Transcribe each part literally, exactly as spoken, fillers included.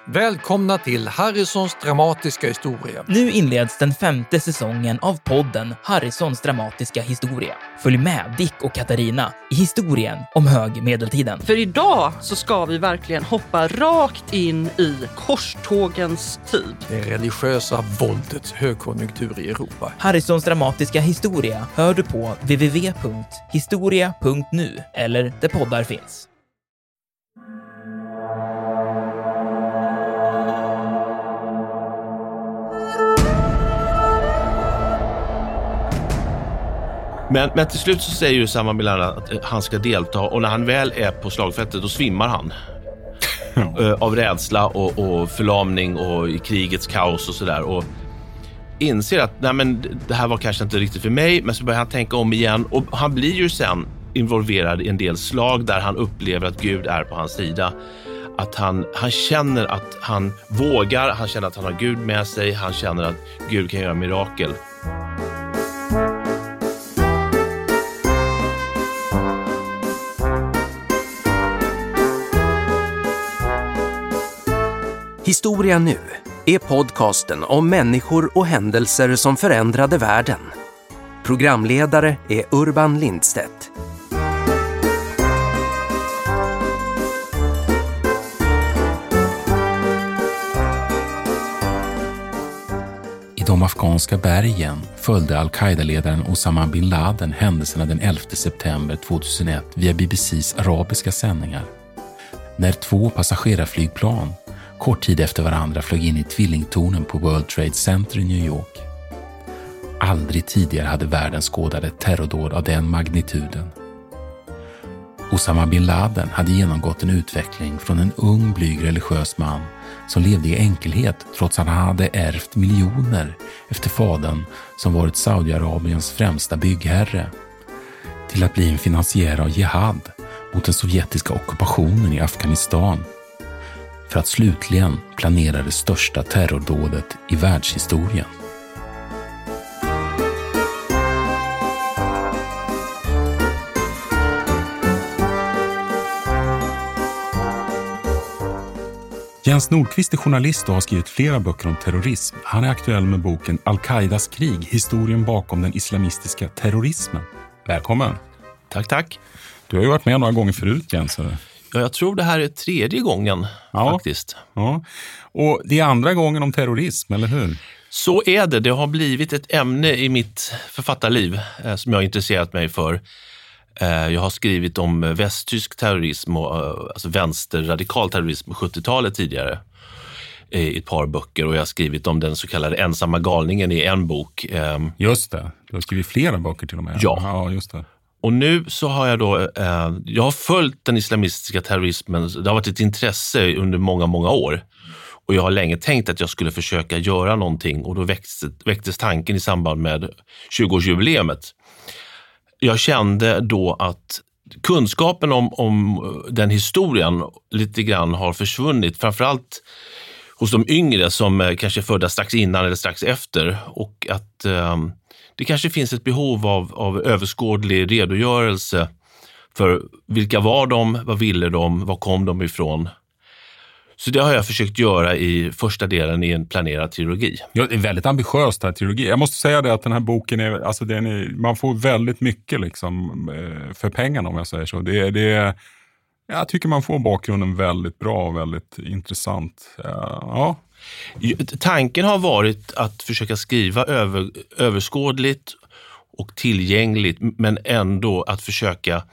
Välkomna till Harrisons dramatiska historia. Nu inleds den femte säsongen av podden Harrisons dramatiska historia. Följ med Dick och Katarina i historien om högmedeltiden. För idag så ska vi verkligen hoppa rakt in i korstågens tid. Det religiösa våldets högkonjunktur i Europa. Harrisons dramatiska historia hör du på w w w punkt historia punkt nu eller där poddar finns. Men, men till slut så säger ju Osama bin Laden att han ska delta, och när han väl är på slagfältet då svimmar han. Ja. Av rädsla och, och förlamning och i krigets kaos och sådär, och inser att nej, men det här var kanske inte riktigt för mig, men så börjar han tänka om igen, och han blir ju sen involverad i en del slag där han upplever att Gud är på hans sida. Att han, han känner att han vågar, han känner att han har Gud med sig, han känner att Gud kan göra mirakel. Historia nu är podcasten om människor och händelser som förändrade världen. Programledare är Urban Lindstedt. I de afghanska bergen följde al-Qaida-ledaren Osama bin Laden händelserna den elfte september tjugohundraett via B B C:s arabiska sändningar. När två passagerarflygplan kort tid efter varandra flög in i tvillingtornen på World Trade Center i New York. Aldrig tidigare hade världen skådat ett terrordåd av den magnituden. Osama bin Laden hade genomgått en utveckling från en ung blyg religiös man som levde i enkelhet trots att han hade ärvt miljoner efter fadern som varit Saudiarabiens främsta byggherre, till att bli en finansiär av jihad mot den sovjetiska ockupationen i Afghanistan, för att slutligen planera det största terrordådet i världshistorien. Jens Nordqvist är journalist och har skrivit flera böcker om terrorism. Han är aktuell med boken Al-Qaidas krig, historien bakom den islamistiska terrorismen. Välkommen. Tack, tack. Du har ju varit med några gånger förut, Jens. Ja, jag tror det här är tredje gången ja, faktiskt. Ja. Och det är andra gången om terrorism, eller hur? Så är det. Det har blivit ett ämne i mitt författarliv eh, som jag har intresserat mig för. Eh, jag har skrivit om västtysk terrorism och eh, alltså vänsterradikal terrorism på sjuttiotalet tidigare eh, i ett par böcker. Och jag har skrivit om den så kallade ensamma galningen i en bok. Eh, just det. Du har skrivit flera böcker till och med. Ja, ja just det. Och nu så har jag då, eh, jag har följt den islamistiska terrorismen, det har varit ett intresse under många, många år. Och jag har länge tänkt att jag skulle försöka göra någonting, och då väcktes, väcktes tanken i samband med tjugoårsjubileumet. Jag kände då att kunskapen om, om den historien lite grann har försvunnit, framförallt hos de yngre som kanske är födda strax innan eller strax efter, och att eh, det kanske finns ett behov av, av överskådlig redogörelse för vilka var de, vad ville de, var kom de ifrån. Så det har jag försökt göra i första delen i en planerad trilogi. Ja, det är väldigt ambitiöst här trilogi. Jag måste säga det att den här boken är, alltså den är, man får väldigt mycket liksom för pengarna, om jag säger så. Det, det, jag tycker man får bakgrunden väldigt bra och väldigt intressant. Ja. Tanken har varit att försöka skriva över, överskådligt och tillgängligt, men ändå att försöka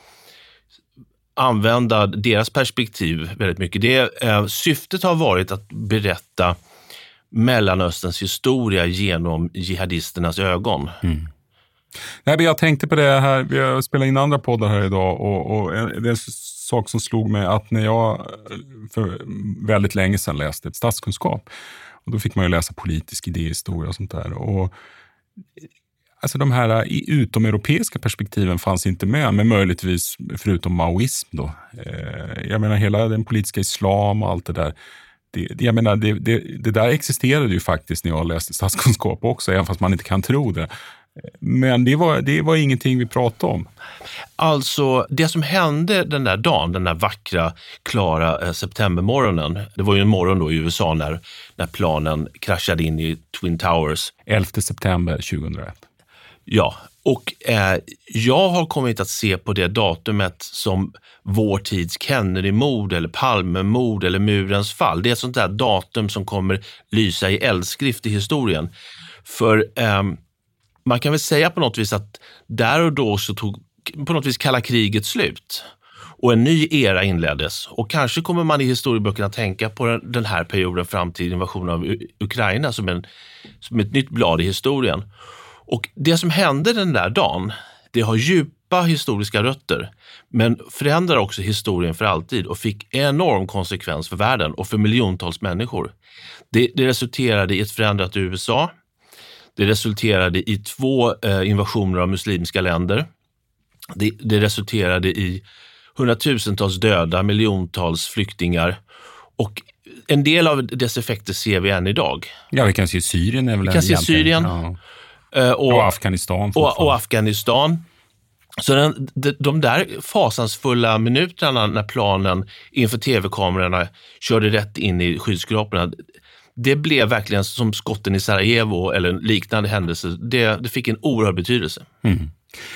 använda deras perspektiv väldigt mycket. Det, eh, syftet har varit att berätta Mellanösterns historia genom jihadisternas ögon. Mm. Nej, men jag tänkte på det här, vi har spelat in andra poddar här idag, och, och det är en sak som slog mig att när jag för väldigt länge sedan läste ett statskunskap, och då fick man ju läsa politisk idéhistoria och sånt där, och alltså de här utomeuropeiska perspektiven fanns inte med, men möjligtvis förutom maoism då. Jag menar hela den politiska islam och allt det där. Det, jag menar det, det, det där existerade ju faktiskt när jag läste statskunskap också, även fast man inte kan tro det. Men det var, det var ingenting vi pratade om. Alltså, det som hände den där dagen, den där vackra, klara eh, septembermorgonen, det var ju en morgon då i U S A när, när planen kraschade in i Twin Towers. elfte september tjugohundraett. Ja, och eh, jag har kommit att se på det datumet som vår tids Kennedy-mord eller Palme-mord eller murens fall. Det är ett sånt där datum som kommer lysa i eldskrift i historien. För eh, man kan väl säga på något vis att där och då så tog på något vis kalla kriget slut. Och en ny era inleddes. Och kanske kommer man i historieböckerna tänka på den, den här perioden fram till invasionen av U- Ukraina som, en, som ett nytt blad i historien. Och det som hände den där dagen, det har djupa historiska rötter, men förändrar också historien för alltid och fick enorm konsekvens för världen och för miljontals människor. Det, det resulterade i ett förändrat U S A. Det resulterade i två eh, invasioner av muslimska länder. Det, det resulterade i hundratusentals döda, miljontals flyktingar och en del av dess effekter ser vi än idag. Ja, vi kan se Syrien är väl Vi kan se Syrien. Ja. Och, och Afghanistan. Och, och Afghanistan. Så den, de, de där fasansfulla minuterna när planen inför tv-kamerorna körde rätt in i skyskraporna, det blev verkligen som skotten i Sarajevo eller liknande händelser. Det, det fick en oerhörd betydelse. Mm.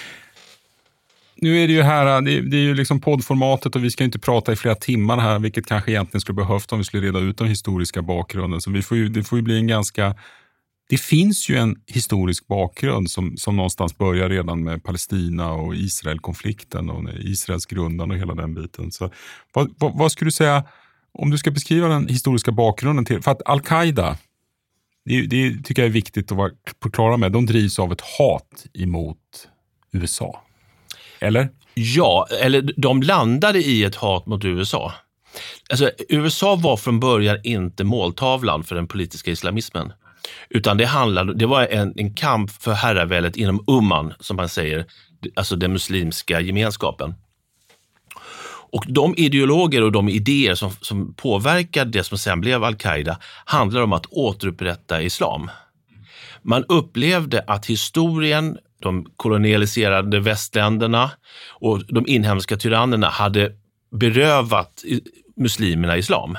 Nu är det ju här, det är, det är ju liksom poddformatet och vi ska inte prata i flera timmar här, vilket kanske egentligen skulle behövt om vi skulle reda ut den historiska bakgrunden. Så vi får ju, det får ju bli en ganska... Det finns ju en historisk bakgrund som, som någonstans börjar redan med Palestina och Israel-konflikten och Israels grundande och hela den biten. Så vad, vad, vad skulle du säga, om du ska beskriva den historiska bakgrunden till, för att Al-Qaida, det, det tycker jag är viktigt att vara på klara med, de drivs av ett hat emot U S A. Eller? Ja, eller de landade i ett hat mot U S A. Alltså, U S A var från början inte måltavlan för den politiska islamismen. Utan det handlade, det var en, en kamp för herraväldet inom Umman, som man säger, alltså den muslimska gemenskapen. Och de ideologer och de idéer som, som påverkade det som sen blev Al-Qaida handlar om att återupprätta islam. Man upplevde att historien, de kolonialiserade västländerna och de inhemska tyrannerna hade berövat muslimerna islam.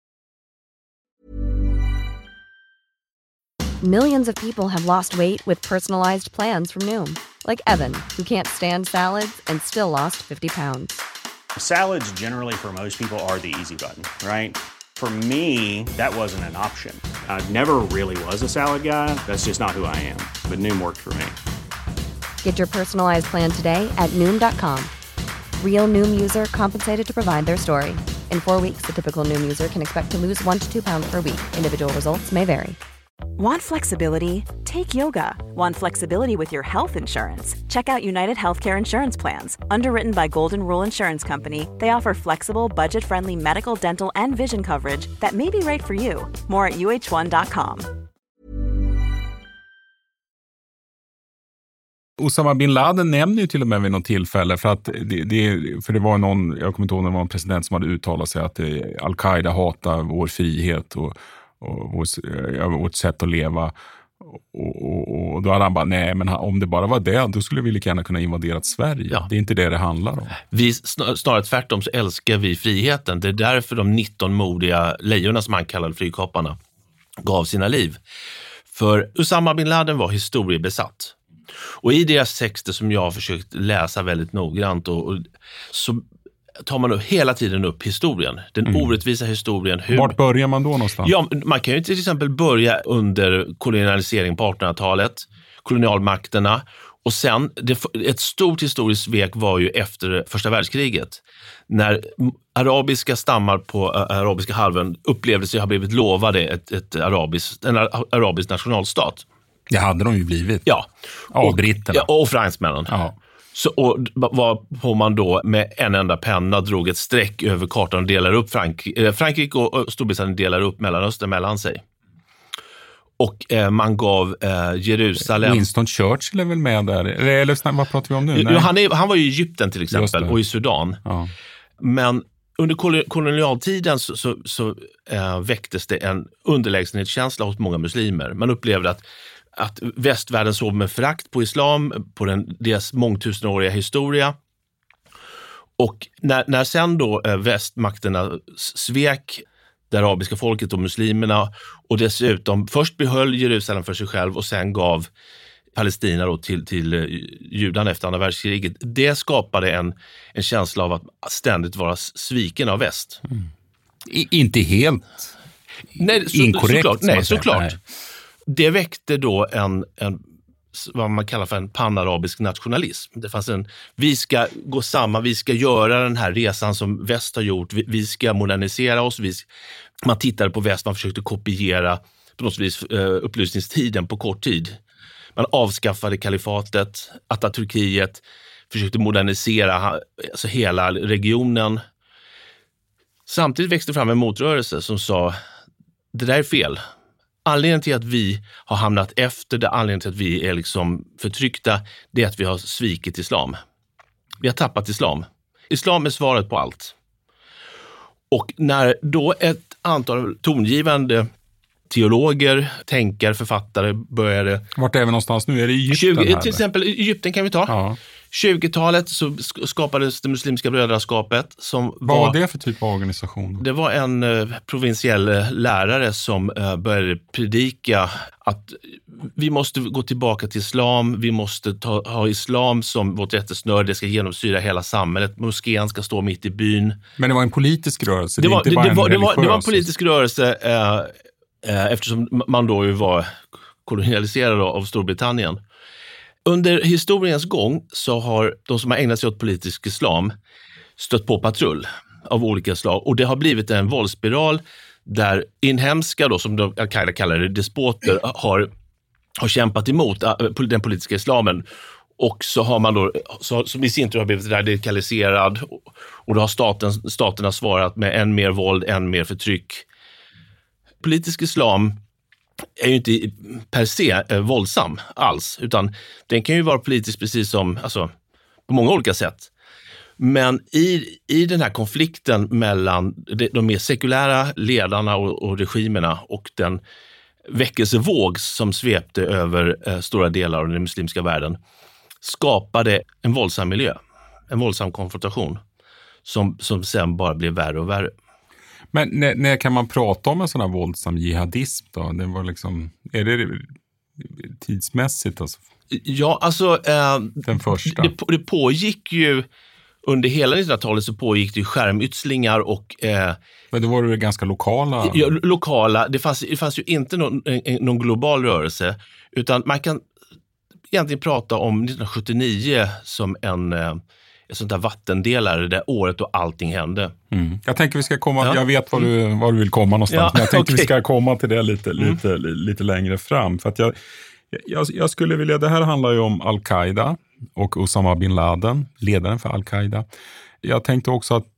Millions of people have lost weight with personalized plans from Noom. Like Evan, who can't stand salads and still lost fifty pounds. Salads generally for most people are the easy button, right? For me, that wasn't an option. I never really was a salad guy. That's just not who I am. But Noom worked for me. Get your personalized plan today at Noom dot com. Real Noom user compensated to provide their story. In four weeks, the typical Noom user can expect to lose one to two pounds per week. Individual results may vary. Want flexibility? Take yoga. Want flexibility with your health insurance? Check out United Healthcare Insurance Plans. Underwritten by Golden Rule Insurance Company, they offer flexible, budget-friendly medical, dental, and vision coverage that may be right for you. More at U H one dot com. Osama bin Laden nämner ju till och med vid något tillfälle, för att det, det, för det var någon, jag kommer inte ihåg, det var en president som hade uttalat sig att Al-Qaida hatar vår frihet och och vårt, ja, vårt sätt att leva och, och, och då hade han bara, nej men om det bara var det, då skulle vi lika gärna kunna invadera Sverige. Ja. Det är inte det det handlar om. Vi, snarare tvärtom så älskar vi friheten. Det är därför de nitton modiga lejonerna, som han kallade flygkaparna, gav sina liv. För Osama bin Laden var historiebesatt. Och i deras texter som jag har försökt läsa väldigt noggrant och, och så tar man upp hela tiden upp historien. Den mm. orättvisa historien. Hur... Vart börjar man då någonstans? Ja, man kan ju till exempel börja under kolonialisering på artonhundratalet, kolonialmakterna, och sen det, ett stort historiskt svek var ju efter första världskriget. När arabiska stammar på äh, arabiska halvön upplevde sig ha blivit lovade ett, ett arabisk, en arabisk nationalstat. Det hade de ju blivit. Ja. Av och, britterna. Ja, och fransmännen. Ja. Så, och varpå man då med en enda penna drog ett streck över kartan och delar upp Frank- Frankrike och Storbritannien delar upp Mellanöstern mellan sig. Och eh, man gav eh, Jerusalem... Winston Churchill är väl med där? Eller, eller vad pratar vi om nu? Nej. Han, är, han var i Egypten till exempel och i Sudan. Ja. Men under kol- kolonialtiden så, så, så eh, väcktes det en underlägsenhetskänsla hos många muslimer. Man upplevde att att västvärlden såg med förakt på islam, på den, deras mångtusenåriga historia. Och när, när sen då eh, västmakterna svek det arabiska folket och muslimerna och dessutom först behöll Jerusalem för sig själv och sen gav Palestina då till, till judarna efter andra världskriget. Det skapade en, en känsla av att ständigt vara sviken av väst. Mm. I, inte helt nej, så, inkorrekt. Såklart, nej, såklart. Nej. Det väckte då en, en vad man kallar för en panarabisk nationalism. Det fanns en, vi ska gå samman, vi ska göra den här resan som väst har gjort, vi, vi ska modernisera oss. Vi, man tittade på väst, man försökte kopiera på något vis upplysningstiden på kort tid. Man avskaffade kalifatet, Atatürkiet, försökte modernisera alltså hela regionen. Samtidigt växte fram en motrörelse som sa, det där är fel. Anledningen till att vi har hamnat efter, det anledningen till att vi är liksom förtryckta, det är att vi har svikit islam. Vi har tappat islam. Islam är svaret på allt. Och när då ett antal tongivande teologer, tänkare, författare började... Vart är vi någonstans nu? Är det Egypten tjugo, här? Till exempel Egypten kan vi ta. Ja. tjugotalet så skapades det muslimska brödraskapet. Som Vad var, var det för typ av organisation? Det var en uh, provinsiell lärare som uh, började predika att vi måste gå tillbaka till islam, vi måste ta, ha islam som vårt rättesnöre, det ska genomsyra hela samhället, moskén ska stå mitt i byn. Men det var en politisk rörelse? Det var, det, det, det, det, var, det, var, det var en religiös. politisk rörelse uh, uh, eftersom man då ju var kolonialiserad av Storbritannien. Under historiens gång så har de som har ägnat sig åt politisk islam stött på patrull av olika slag. Och det har blivit en våldsspiral där inhemska, då, som Al-Qaida kallar det, despoter, har, har kämpat emot den politiska islamen. Och så har man då, så, som i sin tur har blivit radikaliserad. Och då har staten, staterna svarat med än mer våld, än mer förtryck. Politisk islam är ju inte per se eh, våldsam alls, utan den kan ju vara politisk precis som, alltså på många olika sätt. Men i, i den här konflikten mellan de, de mer sekulära ledarna och, och regimerna och den väckelsevåg som svepte över eh, stora delar av den muslimska världen skapade en våldsam miljö, en våldsam konfrontation som, som sen bara blev värre och värre. Men när, när kan man prata om en sån här våldsam jihadism då? Det var liksom, är det tidsmässigt alltså? Ja, alltså eh, den första. Det, det pågick ju under hela nittonhundratalet så pågick det ju skärmytslingar och eh, men då var det ganska lokala. Ja, lokala. Det fanns, det fanns ju inte någon, någon global rörelse, utan man kan egentligen prata om nittonhundrasjuttionio som en ett sånt där vattendelare, det året då allting hände. Mm. Jag tänker vi ska komma, ja. jag vet var du, mm. var du vill komma någonstans, ja, men jag tänker okay. vi ska komma till det lite, mm. lite, lite längre fram. För att jag, jag, jag skulle vilja, det här handlar ju om Al-Qaida och Osama bin Laden, ledaren för Al-Qaida. Jag tänkte också att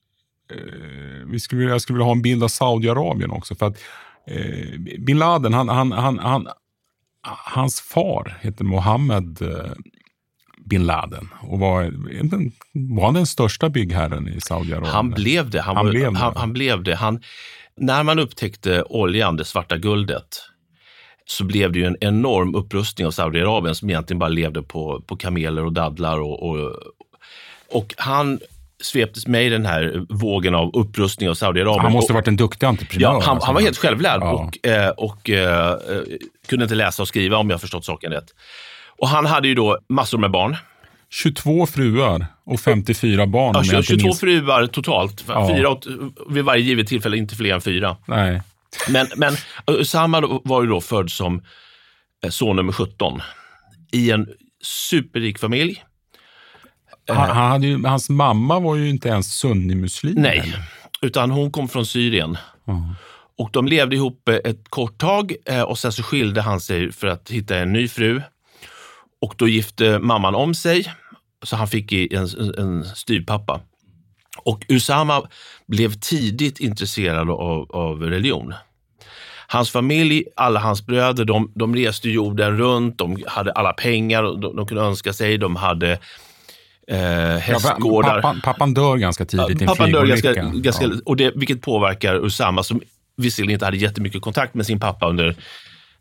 eh, vi skulle, jag skulle vilja ha en bild av Saudiarabien också, för att eh, bin Laden, han, han, han, han, hans far heter Mohammed eh, bin Laden och var, var han den största byggherren i Saudiarabien? Han blev det. Han, han, var, blev det. han, han blev det. Han, när man upptäckte oljan, det svarta guldet, så blev det ju en enorm upprustning av Saudiarabien som egentligen bara levde på, på kameler och dadlar. Och, och, och han sveptes med i den här vågen av upprustning av Saudiarabien. Han måste ha varit en duktig entreprenör. Ja, han, han var helt självlärd ja. och, eh, och eh, kunde inte läsa och skriva om jag har förstått saken rätt. Och han hade ju då massor med barn. tjugotvå fruar och femtiofyra barn. Ja, tjugo, tjugotvå minst... fruar totalt. Ja. Fyra åt, vid varje givet tillfälle, inte fler än fyra. Nej. Men, men Osama var ju då född som son nummer sjutton i en superrik familj. Han, han hade ju, hans mamma var ju inte ens sunnimuslim. Nej, eller? Utan hon kom från Syrien. Mm. Och de levde ihop ett kort tag och sen så skilde han sig för att hitta en ny fru. Och då gifte mamman om sig, så han fick en, en styvpappa. Och Usama blev tidigt intresserad av, av religion. Hans familj, alla hans bröder, de, de reste jorden runt, de hade alla pengar de, de kunde önska sig, de hade eh, hästgårdar. Ja, pappan, pappan dör ganska tidigt i en pappan dör ganska, flygolycka. ganska, ja. och det, vilket påverkar Usama som visserligen inte hade jättemycket kontakt med sin pappa under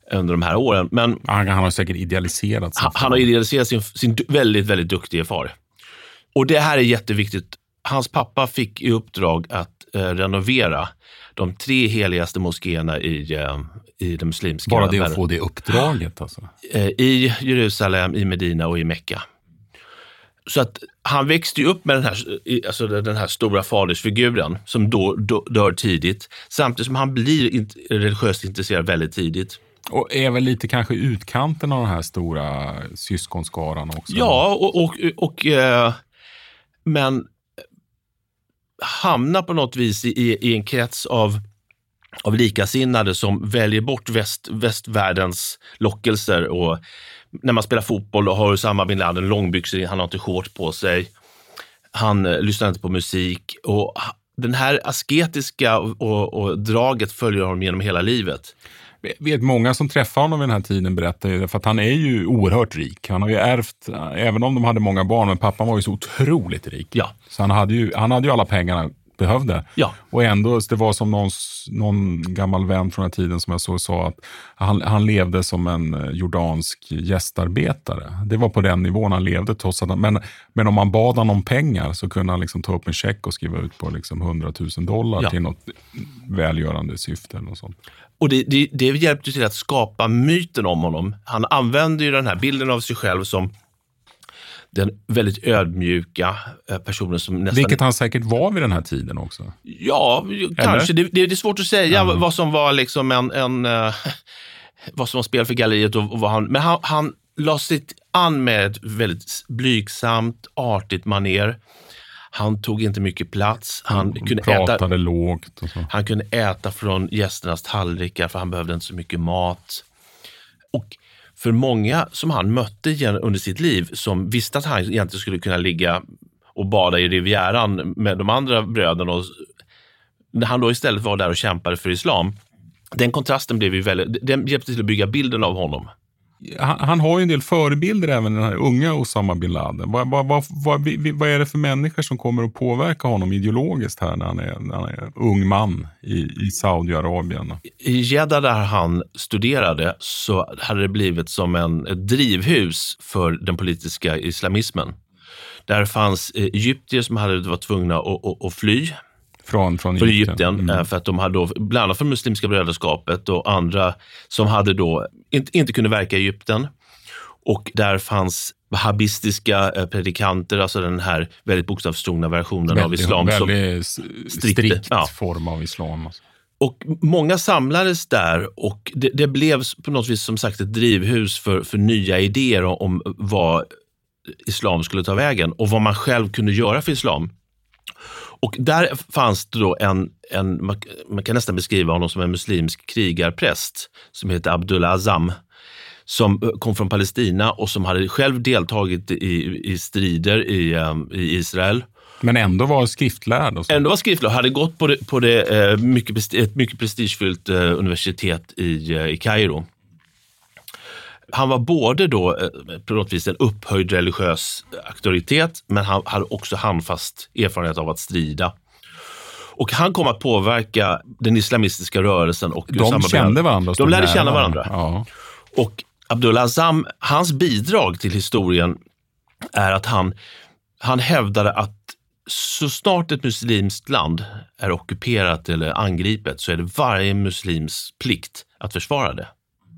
under de här åren. Men han, han har säkert idealiserat sin han, han har idealiserat sin, sin väldigt, väldigt duktiga far. Och det här är jätteviktigt. Hans pappa fick i uppdrag att eh, renovera de tre heligaste moskéerna i, eh, i den muslimska Bara det att världen. få det uppdraget alltså. Eh, I Jerusalem, i Medina och i Mekka. Så att han växte ju upp med den här, alltså den här stora fadersfiguren som då, då dör tidigt. Samtidigt som han blir int- religiöst intresserad väldigt tidigt. Och är väl lite kanske utkanten av den här stora syskonskaran också. Ja, och, och, och eh, men hamnar på något vis i, i en krets av, av likasinnade som väljer bort väst, västvärldens lockelser. Och när man spelar fotboll och har Osama bin Laden långbyxor, han har inte short på sig. Han eh, lyssnar inte på musik. Och den här asketiska och, och draget följer honom genom hela livet. Jag vet många som träffar honom vid den här tiden berättar ju, för att han är ju oerhört rik. Han har ju ärvt, även om de hade många barn, men pappan var ju så otroligt rik. Ja. Så han hade ju, han hade ju alla pengarna behövde. Ja. Och ändå, det var som någon, någon gammal vän från den här tiden som jag så sa att han, han levde som en jordansk gästarbetare. Det var på den nivån han levde. Trots att han, men, men om man bad han om pengar så kunde han liksom ta upp en check och skriva ut på liksom hundratusen dollar Ja. till något välgörande syfte eller något sånt. Och det, det, det hjälpte till att skapa myten om honom. Han använde ju den här bilden av sig själv som den väldigt ödmjuka personen som nästan... Vilket han säkert var vid den här tiden också. Ja, kanske. Det, det är svårt att säga Mm. vad som var liksom en... en uh, vad som var spel för galleriet och, och vad han... Men han, han la sig an med ett väldigt blygsamt, artigt maner. Han tog inte mycket plats. Han Han kunde pratade äta, lågt och så. Han kunde äta från gästernas tallrikar för han behövde inte så mycket mat. Och för många som han mötte under sitt liv som visste att han egentligen skulle kunna ligga och bada i Rivieran med de andra bröderna och när han då istället var där och kämpade för islam, den kontrasten blev ju väldigt, den hjälpte till att bygga bilden av honom. Han, han har ju en del förebilder även den här unga Osama bin Laden. Vad, vad, vad, vad, vad är det för människor som kommer att påverka honom ideologiskt här när han är, när han är ung man i, i Saudiarabien? I Jeddah där han studerade så hade det blivit som en, ett drivhus för den politiska islamismen. Där fanns egyptier som hade varit tvungna att, att, att fly. Från, från För Egypten, Egypten mm. för att de hade då, bland annat för muslimska brödraskapet och andra som hade då inte, inte kunde verka i Egypten. Och där fanns wahhabistiska predikanter, alltså den här väldigt bokstavstrogna versionen väldigt, av islam. Väldigt som strikt, strikt ja. form av islam. Alltså. Och många samlades där och det, det blev på något vis som sagt ett drivhus för, för nya idéer om, om vad islam skulle ta vägen och vad man själv kunde göra för islam. Och där fanns det då en, en man kan nästan beskriva honom som en muslimsk krigarpräst som heter Abdullah Azam som kom från Palestina och som hade själv deltagit i, i strider i, um, i Israel. Men ändå var skriftlärd. Och så. Ändå var skriftlärd, hade gått på det, på det eh, mycket, ett mycket prestigefyllt eh, universitet i, eh, i Kairo. Han var både då eh, på något vis en upphöjd religiös auktoritet, men han hade också handfast erfarenhet av att strida. Och han kom att påverka den islamistiska rörelsen. Och de kände varandra. De lärde känna varandra. Ja. Och Abdullah Azam, hans bidrag till historien är att han, han hävdade att så snart ett muslimskt land är ockuperat eller angripet så är det varje muslims plikt att försvara det.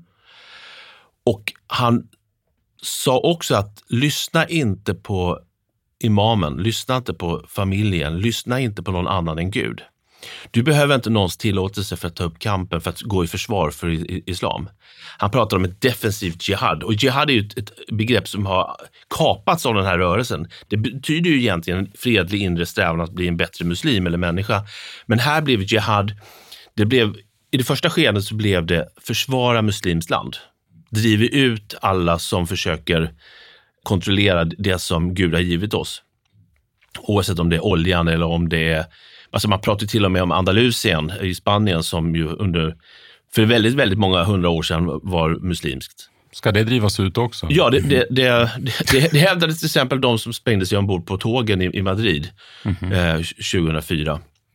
Och han sa också att lyssna inte på imamen, lyssna inte på familjen, lyssna inte på någon annan än Gud. Du behöver inte någons tillåtelse för att ta upp kampen för att gå i försvar för islam. Han pratar om ett defensivt jihad och jihad är ju ett, ett begrepp som har kapats av den här rörelsen. Det betyder ju egentligen en fredlig inre strävan att bli en bättre muslim eller människa. Men här blev jihad, det blev, i det första skedet så blev det försvara muslimskt land. Driver ut alla som försöker kontrollera det som Gud har givit oss. Oavsett om det är oljan eller om det är... Alltså man pratar till och med om Andalusien i Spanien som ju under... För väldigt, väldigt många hundra år sedan var muslimskt. Ska det drivas ut också? Ja, det, det, det, det, det hävdades till exempel de som sprängde sig ombord på tågen i, i Madrid mm-hmm. eh, tjugohundrafyra.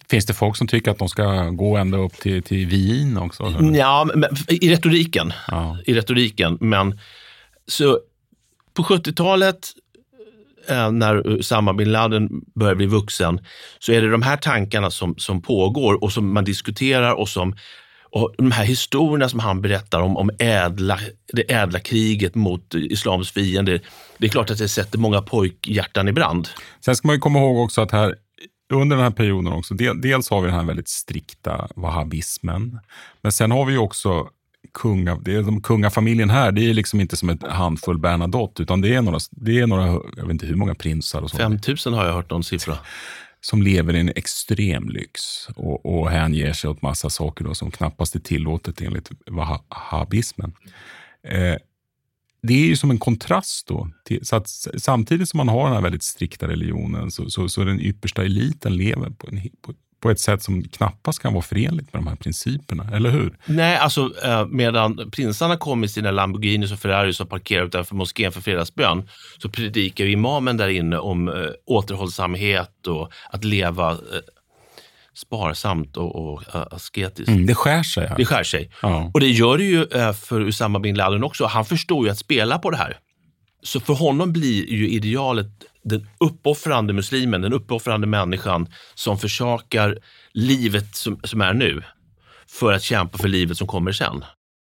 Finns det folk som tycker att de ska gå ända upp till, till Wien också? Ja, men, i retoriken. Ja. I retoriken. Men så på sjuttiotalet eh, när Osama bin Laden börjar bli vuxen så är det de här tankarna som, som pågår och som man diskuterar och som och de här historierna som han berättar om, om ädla, det ädla kriget mot islams fiender, det är klart att det sätter många pojkhjärtan i brand. Sen ska man ju komma ihåg också att här under den här perioden också, del, dels har vi den här väldigt strikta wahhabismen, men sen har vi ju också kunga, det är de kungafamiljen här, det är liksom inte som ett handfull Bernadotte, utan det är några, det är några, jag vet inte hur många prinsar och så. femtusen har jag hört någon siffra. Som lever i en extrem lyx och, och hänger sig åt massa saker då, som knappast är tillåtet enligt wahhabismen. Eh, det är ju som en kontrast då. Till, så att samtidigt som man har den här väldigt strikta religionen så, så, så den yppersta eliten lever på, en, på, på ett sätt som knappast kan vara förenligt med de här principerna, eller hur? Nej, alltså medan prinsarna kom i sina Lamborghinis och Ferraris och parkerar utanför moskén för fredagsbön så predikar ju imamen där inne om äh, återhållsamhet och att leva äh, sparsamt och, och äh, asketiskt. Mm, det skär sig här. Det skär sig. Ja. Och det gör det ju äh, för Osama bin Laden också. Han förstår ju att spela på det här. Så för honom blir ju idealet den uppoffrande muslimen, den uppoffrande människan som försakar livet som, som är nu för att kämpa för livet som kommer sen.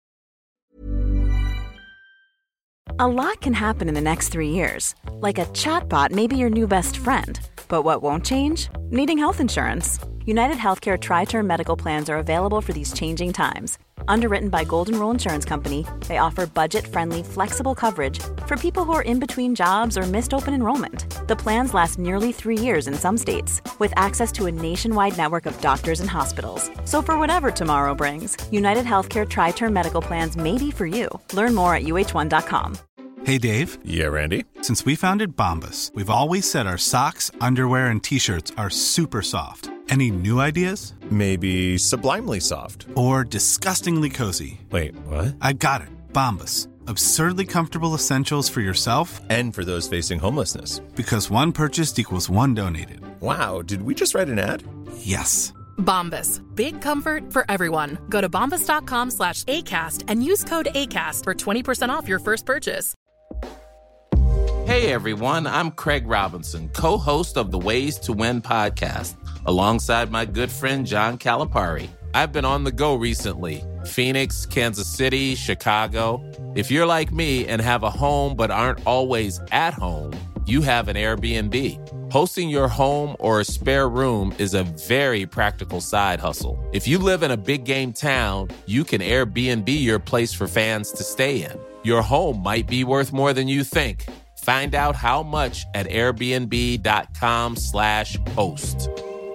A lot can happen in the next three years. Like a chatbot may be your new best friend. But what won't change? Needing health insurance. United Healthcare Tri-Term Medical Plans are available for these changing times. Underwritten by Golden Rule Insurance Company, they offer budget-friendly, flexible coverage for people who are in between jobs or missed open enrollment. The plans last nearly three years in some states, with access to a nationwide network of doctors and hospitals. So for whatever tomorrow brings, United Healthcare Tri-Term Medical Plans may be for you. Learn more at U H one dot com. Hey, Dave. Yeah, Randy. Since we founded Bombas, we've always said our socks, underwear, and T-shirts are super soft. Any new ideas? Maybe sublimely soft. Or disgustingly cozy. Wait, what? I got it. Bombas. Absurdly comfortable essentials for yourself and for those facing homelessness. Because one purchased equals one donated. Wow, did we just write an ad? Yes. Bombas. Big comfort for everyone. Go to bombas.com slash ACAST and use code ACAST for twenty percent off your first purchase. Hey everyone, I'm Craig Robinson, co-host of the Ways to Win podcast, alongside my good friend John Calipari. I've been on the go recently. Phoenix, Kansas City, Chicago. If you're like me and have a home but aren't always at home, you have an Airbnb. Hosting your home or a spare room is a very practical side hustle. If you live in a big game town, you can Airbnb your place for fans to stay in. Your home might be worth more than you think. Find out how much at airbnb.com slash host.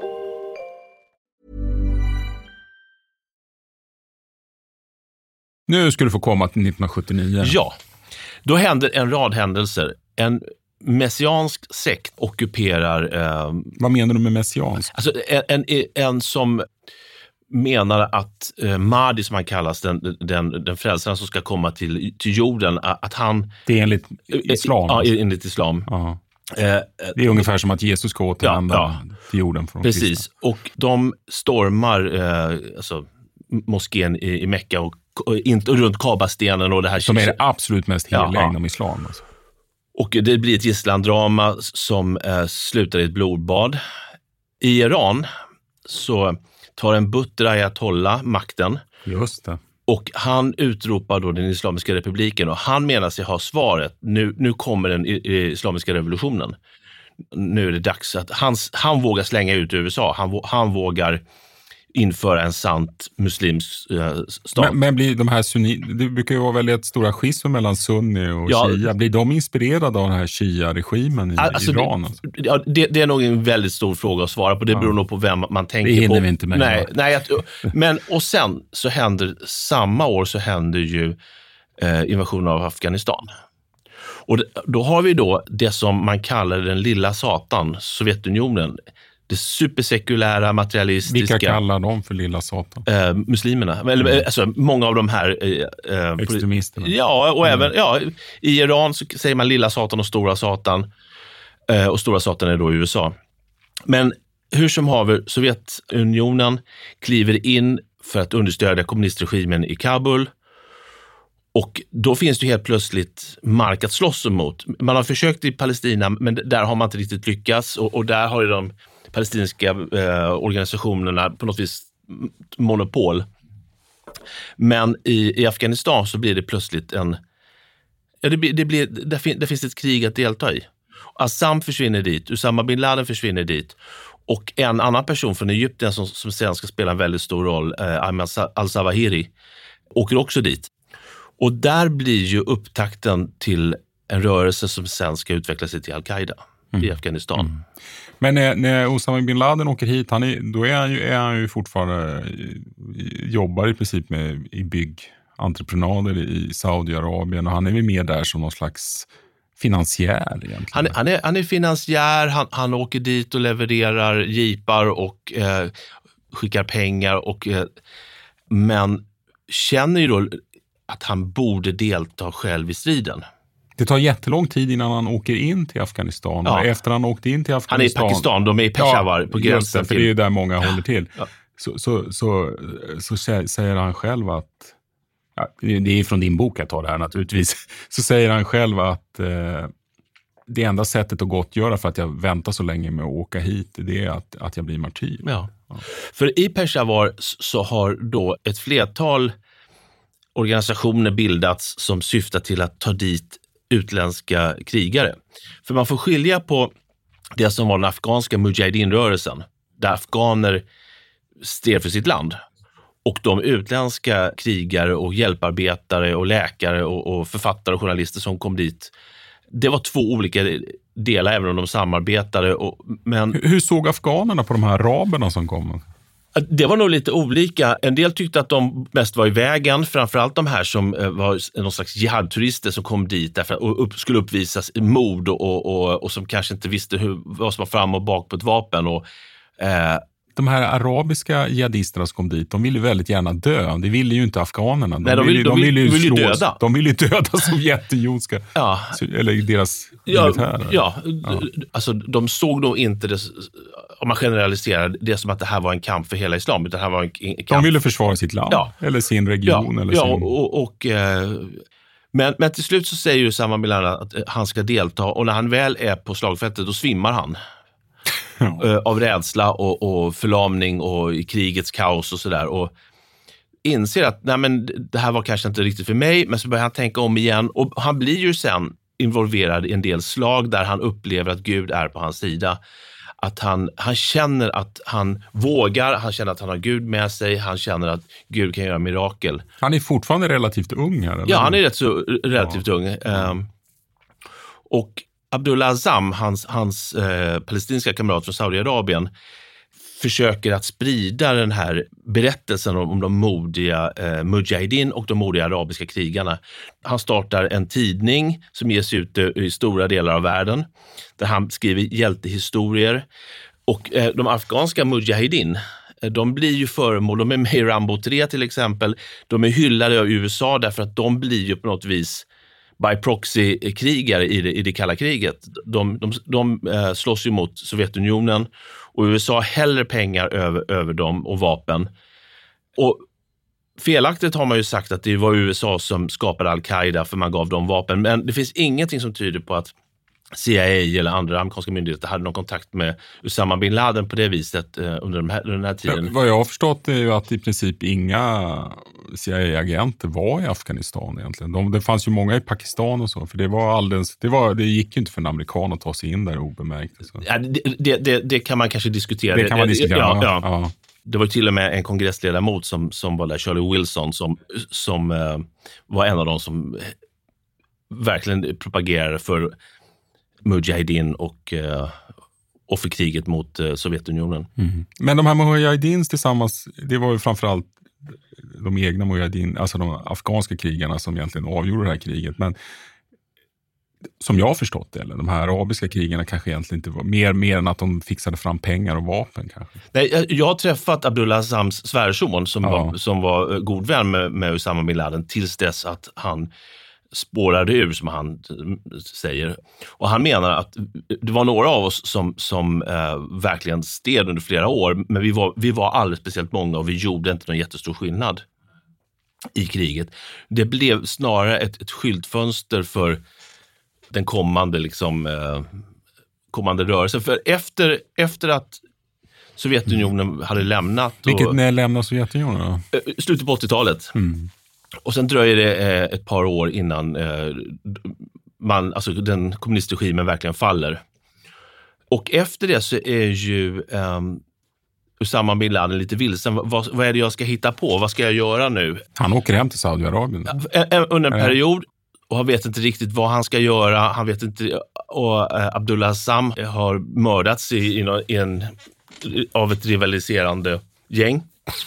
Nu ska du få komma till nittonhundrasjuttionio. Ja, då händer en rad händelser. En messiansk sekt ockuperar... Eh, Vad menar du med messiansk? Alltså en, en, en som menar att eh, Mahdi, som han kallas, den, den, den frälsaren som ska komma till, till jorden, att han... Det är enligt islam? Ja, enligt islam. Aha. Eh, det är ungefär som att Jesus ska återvända ja, ja. till jorden från Precis, kristna. Och de stormar eh, alltså, moskén i, i Mekka och, och inte runt Kabastenen och det här... Som är det absolut mest heliga ja, inom islam. Alltså. Och det blir ett gisslandrama som eh, slutar i ett blodbad. I Iran så tar en Butter Ayatollah makten. Just det. Och han utropar då den islamiska republiken och han menar sig ha svaret. Nu, nu kommer den islamiska revolutionen. Nu är det dags att han, han vågar slänga ut U S A. Han, han vågar införa en sant muslimsk äh, stat. Men, men blir de här sunni, det brukar ju vara väldigt stora schismer mellan sunni och ja, shia. Blir de inspirerade av den här shia-regimen i alltså Iran? Det, alltså? Ja, det, det är nog en väldigt stor fråga att svara på. Det beror ja. nog på vem man tänker på. Det hinner på. vi inte med. Nej, nej, att, men och sen så händer, samma år så händer ju eh, invasionen av Afghanistan. Och det, då har vi då det som man kallar den lilla satan, Sovjetunionen. Det supersekulära, materialistiska... Vilka kallar de för lilla satan? Eh, muslimerna. Mm. Eller, alltså, många av de här... Eh, extremisterna. Ja, och mm. även ja, i Iran så säger man lilla satan och stora satan. Eh, och stora satan är då i U S A. Men Hur som haver, Sovjetunionen kliver in för att understödja kommunistregimen i Kabul. Och då finns det helt plötsligt mark att slåss emot. Man har försökt i Palestina, men där har man inte riktigt lyckats. Och, och där har ju de palestinska eh, organisationerna på något vis monopol. Men i, i Afghanistan så blir det plötsligt en... Ja, det blir, det blir, där, fin, där finns ett krig att delta i. Assam försvinner dit, Usama bin Laden försvinner dit. Och en annan person från Egypten som, som sedan ska spela en väldigt stor roll, eh, Ahmed al-Zawahiri, åker också dit. Och där blir ju upptakten till en rörelse som sen ska utveckla sig till Al-Qaida mm. i Afghanistan. Mm. Men när, när Osama bin Laden åker hit, han är, då är han, ju, är han ju fortfarande, jobbar i princip med i byggentreprenörer i Saudiarabien, och han är väl med där som någon slags finansiär egentligen. Han, han, är, han är finansiär, han, han åker dit och levererar jeepar och eh, skickar pengar, och, eh, men känner ju då att han borde delta själv i striden. Det tar jättelång tid innan han åker in till Afghanistan. Ja. Och efter han åkt in till Afghanistan... Han är i Pakistan, de är i Peshawar ja, på gränsen. För till... det är där många håller till. Ja. Så, så, så, så säger han själv att... Ja, det är från din bok jag tar det här naturligtvis. Så säger han själv att eh, det enda sättet att gottgöra för att jag väntar så länge med att åka hit, det är att, att jag blir martyr. Ja. Ja. För i Peshawar så har då ett flertal organisationer bildats som syftar till att ta dit utländska krigare. För man får skilja på det som var den afghanska mujahidin-rörelsen, där afghaner stred för sitt land, och de utländska krigare och hjälparbetare och läkare och, och författare och journalister som kom dit. Det var två olika delar, även om de samarbetade. Och, men... hur, hur såg afghanerna på de här araberna som kom? Det var nog lite olika. En del tyckte att de mest var i vägen, framförallt de här som var någon slags jihad-turister som kom dit därför och upp, skulle uppvisas mord och, och, och, och som kanske inte visste hur, vad som var fram och bak på ett vapen. Och, eh, de här arabiska jihadisterna som kom dit, de ville väldigt gärna dö. Det ville ju inte afghanerna. De, Nej, de, ville, vill, de, de ville ju vill, slå, vill döda. De ville ju döda Sovjetunionska. Ja. Eller deras ja, militärer. Ja, ja. Alltså de såg nog inte det, om man generaliserar, det som att det här var en kamp för hela islam. Utan det här var en, en kamp. De ville försvara sitt land. Ja. Eller sin region. Ja, eller ja sin... och... och eh, men, men till slut så säger ju Usama bin Laden att han ska delta, och när han väl är på slagfältet då svimmar han. Ja. Av rädsla och, och förlamning och i krigets kaos och sådär, och inser att nej, men det här var kanske inte riktigt för mig, men så börjar han tänka om igen, och han blir ju sen involverad i en del slag där han upplever att Gud är på hans sida, att han, han känner att han vågar, han känner att han har Gud med sig, han känner att Gud kan göra mirakel. Han är fortfarande relativt ung här, eller? Ja, han är rätt så relativt ja. ung. Um, och Abdullah Azzam, hans, hans eh, palestinska kamrat från Saudiarabien, försöker att sprida den här berättelsen om, om de modiga eh, mujahidin och de modiga arabiska krigarna. Han startar en tidning som ges ut i stora delar av världen, där han skriver hjältehistorier. Och eh, de afghanska mujahidin, eh, de blir ju föremål, de är med i Rambo tre till exempel, de är hyllade av U S A därför att de blir ju på något vis by proxy-krigare i det, i det kalla kriget. De, de, de eh, slåss ju mot Sovjetunionen, och U S A häller pengar över, över dem och vapen. Och felaktigt har man ju sagt att det var U S A som skapade Al-Qaida för man gav dem vapen, men det finns ingenting som tyder på att C I A eller andra amerikanska myndigheter hade någon kontakt med Usama bin Laden på det viset eh, under, de här, under den här tiden. Ja, vad jag har förstått är ju att i princip inga C I A-agenter var i Afghanistan egentligen. De, det fanns ju många i Pakistan och så, för det var alldeles, det, var, det gick ju inte för en amerikan att ta sig in där obemärkt. Så. Ja, det, det, det, det kan man kanske diskutera. Det kan man diskutera, ja, ja. ja. Det var till och med en kongressledamot som, som var där, Charlie Wilson, som, som eh, var en av dem som verkligen propagerade för mujahidin och, eh, och för kriget mot eh, Sovjetunionen. Mm. Men de här mujahidins tillsammans, det var ju framförallt de egna mujahidin, alltså de afghanska krigarna som egentligen avgjorde det här kriget. Men som jag har förstått det, eller de här arabiska krigarna kanske egentligen inte var mer, mer än att de fixade fram pengar och vapen kanske. Nej, jag, jag har träffat Abdullah Azzams svärson som, ja. var, som var god vän med, med Usama bin Laden tills dess att han spårade ur, som han säger. Och han menar att det var några av oss som, som eh, verkligen steg under flera år, men vi var, vi var alldeles speciellt många och vi gjorde inte någon jättestor skillnad i kriget. Det blev snarare ett, ett skyltfönster för den kommande, liksom, eh, kommande rörelsen. För efter, efter att Sovjetunionen mm. hade lämnat... Vilket när lämnade Sovjetunionen då? Slutet på åttiotalet. Mm. Och sen dröjer det eh, ett par år innan eh, man, alltså den kommunistregimen verkligen faller. Och efter det så är ju eh, Usama bin Laden lite vilsen. Vad, vad är det jag ska hitta på? Vad ska jag göra nu? Han åker hem till Saudiarabien. Eh, under en period, och han vet inte riktigt vad han ska göra. Han vet inte... Och eh, Abdullah Sam har mördats i, i, i en, av ett rivaliserande gäng.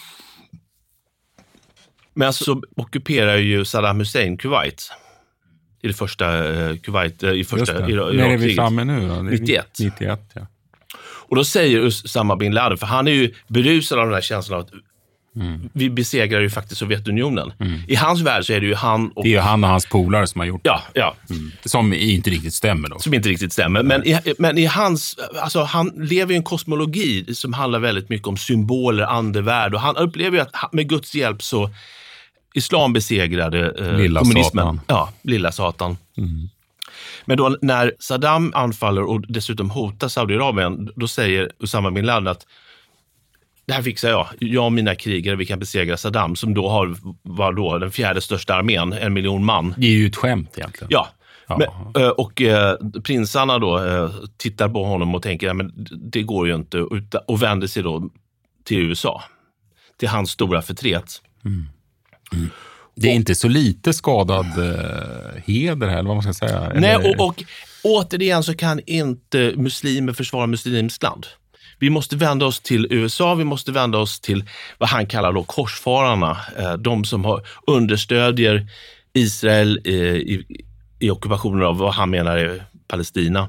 Men så ockuperar ju Saddam Hussein Kuwait i det första uh, Kuwait uh, i första Irakkriget. När är vi framme nu då? nittioett. nittioett, ja. Och då säger Usama bin Laden, för han är ju berusad av den här känslan av att mm. vi besegrar ju faktiskt Sovjetunionen. Mm. I hans värld så är det ju han och... Det är ju han och hans polare som har gjort ja, ja. Mm. Som inte riktigt stämmer då. Som inte riktigt stämmer. Men i, men i hans... Alltså han lever i en kosmologi som handlar väldigt mycket om symboler, andevärld. Och han upplever ju att med Guds hjälp så islam besegrade eh, lilla kommunismen. Satan. Ja, lilla Satan. Mm. Men då när Saddam anfaller och dessutom hotar Saudiarabien, då säger Usama bin Laden att det här fixar jag. Jag och mina krigare, vi kan besegra Saddam, som då har, var då den fjärde största armén, en miljon man. Det är ju ett skämt egentligen. Ja. ja. Men, och eh, prinsarna då eh, tittar på honom och tänker, ja, men det går ju inte, och vänder sig då till U S A. Till hans stora förtret. Mm. Mm. Det är och, inte så lite skadad eh, heder här, eller vad man ska säga. Nej, eller... och, och återigen så kan inte muslimer försvara muslimskt land. Vi måste vända oss till U S A, vi måste vända oss till vad han kallar då korsfararna. Eh, de som har, understödjer Israel eh, i, i ockupationen av vad han menar är Palestina.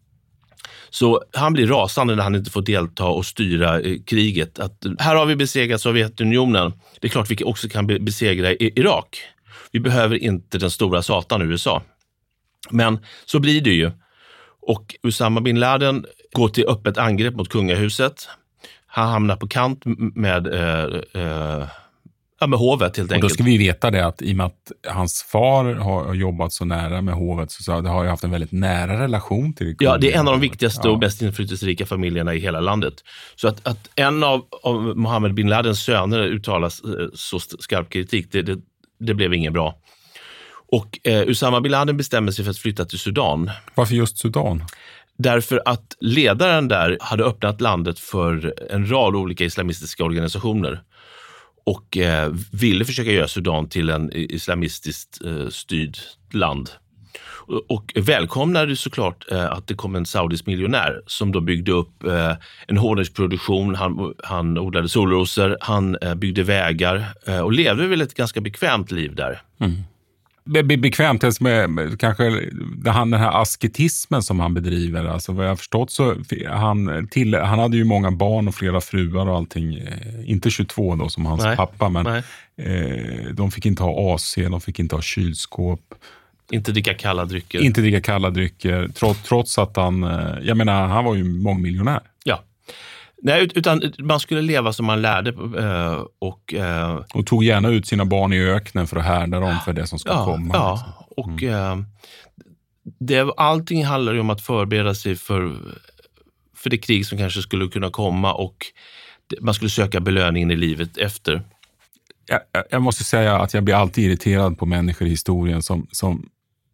Så han blir rasande när han inte får delta och styra eh, kriget. Att, här har vi besegrat Sovjetunionen. Det är klart vi också kan be- besegra i- Irak. Vi behöver inte den stora satan U S A. Men så blir det ju. Och Usama bin Laden går till öppet angrepp mot kungahuset. Han hamnar på kant med, eh, eh, ja, med hovet helt enkelt. Och då ska vi veta det att i och med att hans far har jobbat så nära med hovet så har jag haft en väldigt nära relation till det. Ja, det är en av de viktigaste ja. och bäst inflytelserika familjerna i hela landet. Så att, att en av, av Mohammed bin Ladens söner uttalas eh, så skarp kritik, det, det, det blev inget bra. Och eh, Usama bin Laden bestämmer sig för att flytta till Sudan. Varför just Sudan? Därför att ledaren där hade öppnat landet för en rad olika islamistiska organisationer och eh, ville försöka göra Sudan till en islamistiskt eh, styrd land. Och, och välkomnade såklart eh, att det kom en saudisk miljonär som då byggde upp eh, en honungsproduktion, han, han odlade solrosor, han eh, byggde vägar eh, och levde väl ett ganska bekvämt liv där. Mm. Be- bekvämt med, med kanske han, den här asketismen som han bedriver, alltså vad jag har förstått så han, till, han hade ju många barn och flera fruar och allting, inte tjugotvå då som hans Nej. pappa, men eh, de fick inte ha A C, de fick inte ha kylskåp, inte dricka kalla drycker, inte dricka kalla drycker trots, trots att han, jag menar han var ju mångmiljonär. Ja. Nej, utan man skulle leva som man lärde och... Och tog gärna ut sina barn i öknen för att härda dem för det som ska ja, komma. Ja, liksom. och mm. det, allting handlar ju om att förbereda sig för, för det krig som kanske skulle kunna komma och man skulle söka belöningen i livet efter. Jag, jag måste säga att jag blir alltid irriterad på människor i historien som, som,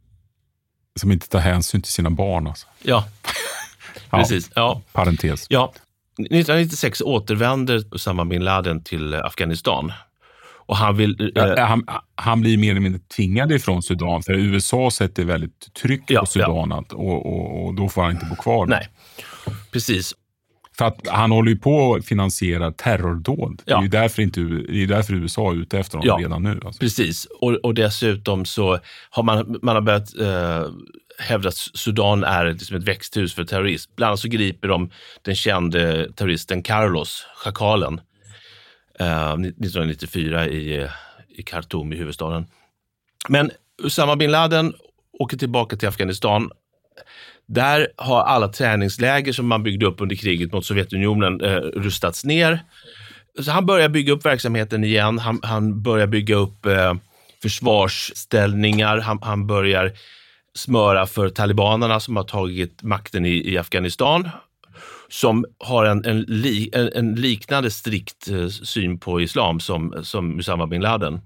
som inte tar hänsyn till sina barn. Alltså. Ja, precis. Ja. Parentes. Ja. nittonhundranittiosex återvänder Usama bin Laden till Afghanistan. Och han, vill, ja, eh, han, han blir mer eller mindre tvingad ifrån Sudan. För U S A sätter väldigt tryck ja, på Sudan. Ja. Att, och, och, och då får han inte bo kvar. Nej, precis. För att han håller ju på att finansiera terrordåd. Ja. Det är ju därför, inte, det är därför U S A är ute efter honom ja, redan nu. Alltså. Precis. Och, och dessutom så har man, man har börjat... Eh, hävdar att Sudan är liksom ett växthus för terrorism. Bland annat så griper de den kände terroristen Carlos, schakalen, eh, nittonhundranittiofyra i, i Khartoum i huvudstaden. Men Usama bin Laden åker tillbaka till Afghanistan. Där har alla träningsläger som man byggde upp under kriget mot Sovjetunionen eh, rustats ner. Så han börjar bygga upp verksamheten igen. Han, han börjar bygga upp eh, försvarsställningar. Han, han börjar smöra för talibanerna som har tagit makten i, i Afghanistan. Som har en, en, li, en, en liknande strikt eh, syn på islam som, som Usama bin Laden.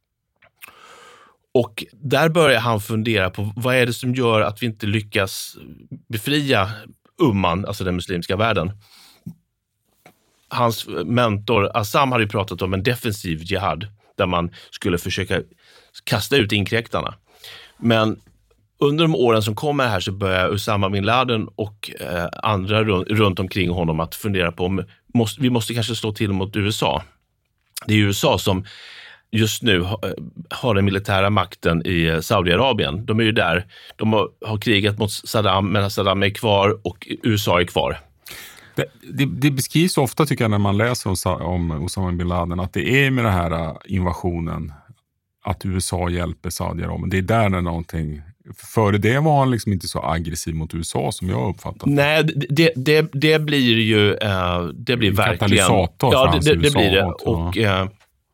Och där börjar han fundera på vad är det som gör att vi inte lyckas befria umman, alltså den muslimska världen. Hans mentor Assam hade ju pratat om en defensiv jihad där man skulle försöka kasta ut inkräktarna. Men under de åren som kommer här så börjar Usama bin Laden och eh, andra runt, runt omkring honom att fundera på om måste, vi måste kanske slå till mot U S A. Det är U S A som just nu har den militära makten i Saudiarabien. De är ju där. De har, har krigat mot Saddam, men Saddam är kvar och U S A är kvar. Det, det, det beskrivs ofta tycker jag när man läser om, om Osama bin Laden att det är med den här invasionen att U S A hjälper Saudiarabien. Det är där när någonting... Före det var han liksom inte så aggressiv mot U S A som jag uppfattat. Nej, det, det, det blir ju... Uh, det blir verkligen... Katalysator ja, det, det, det blir det. Och, och, uh,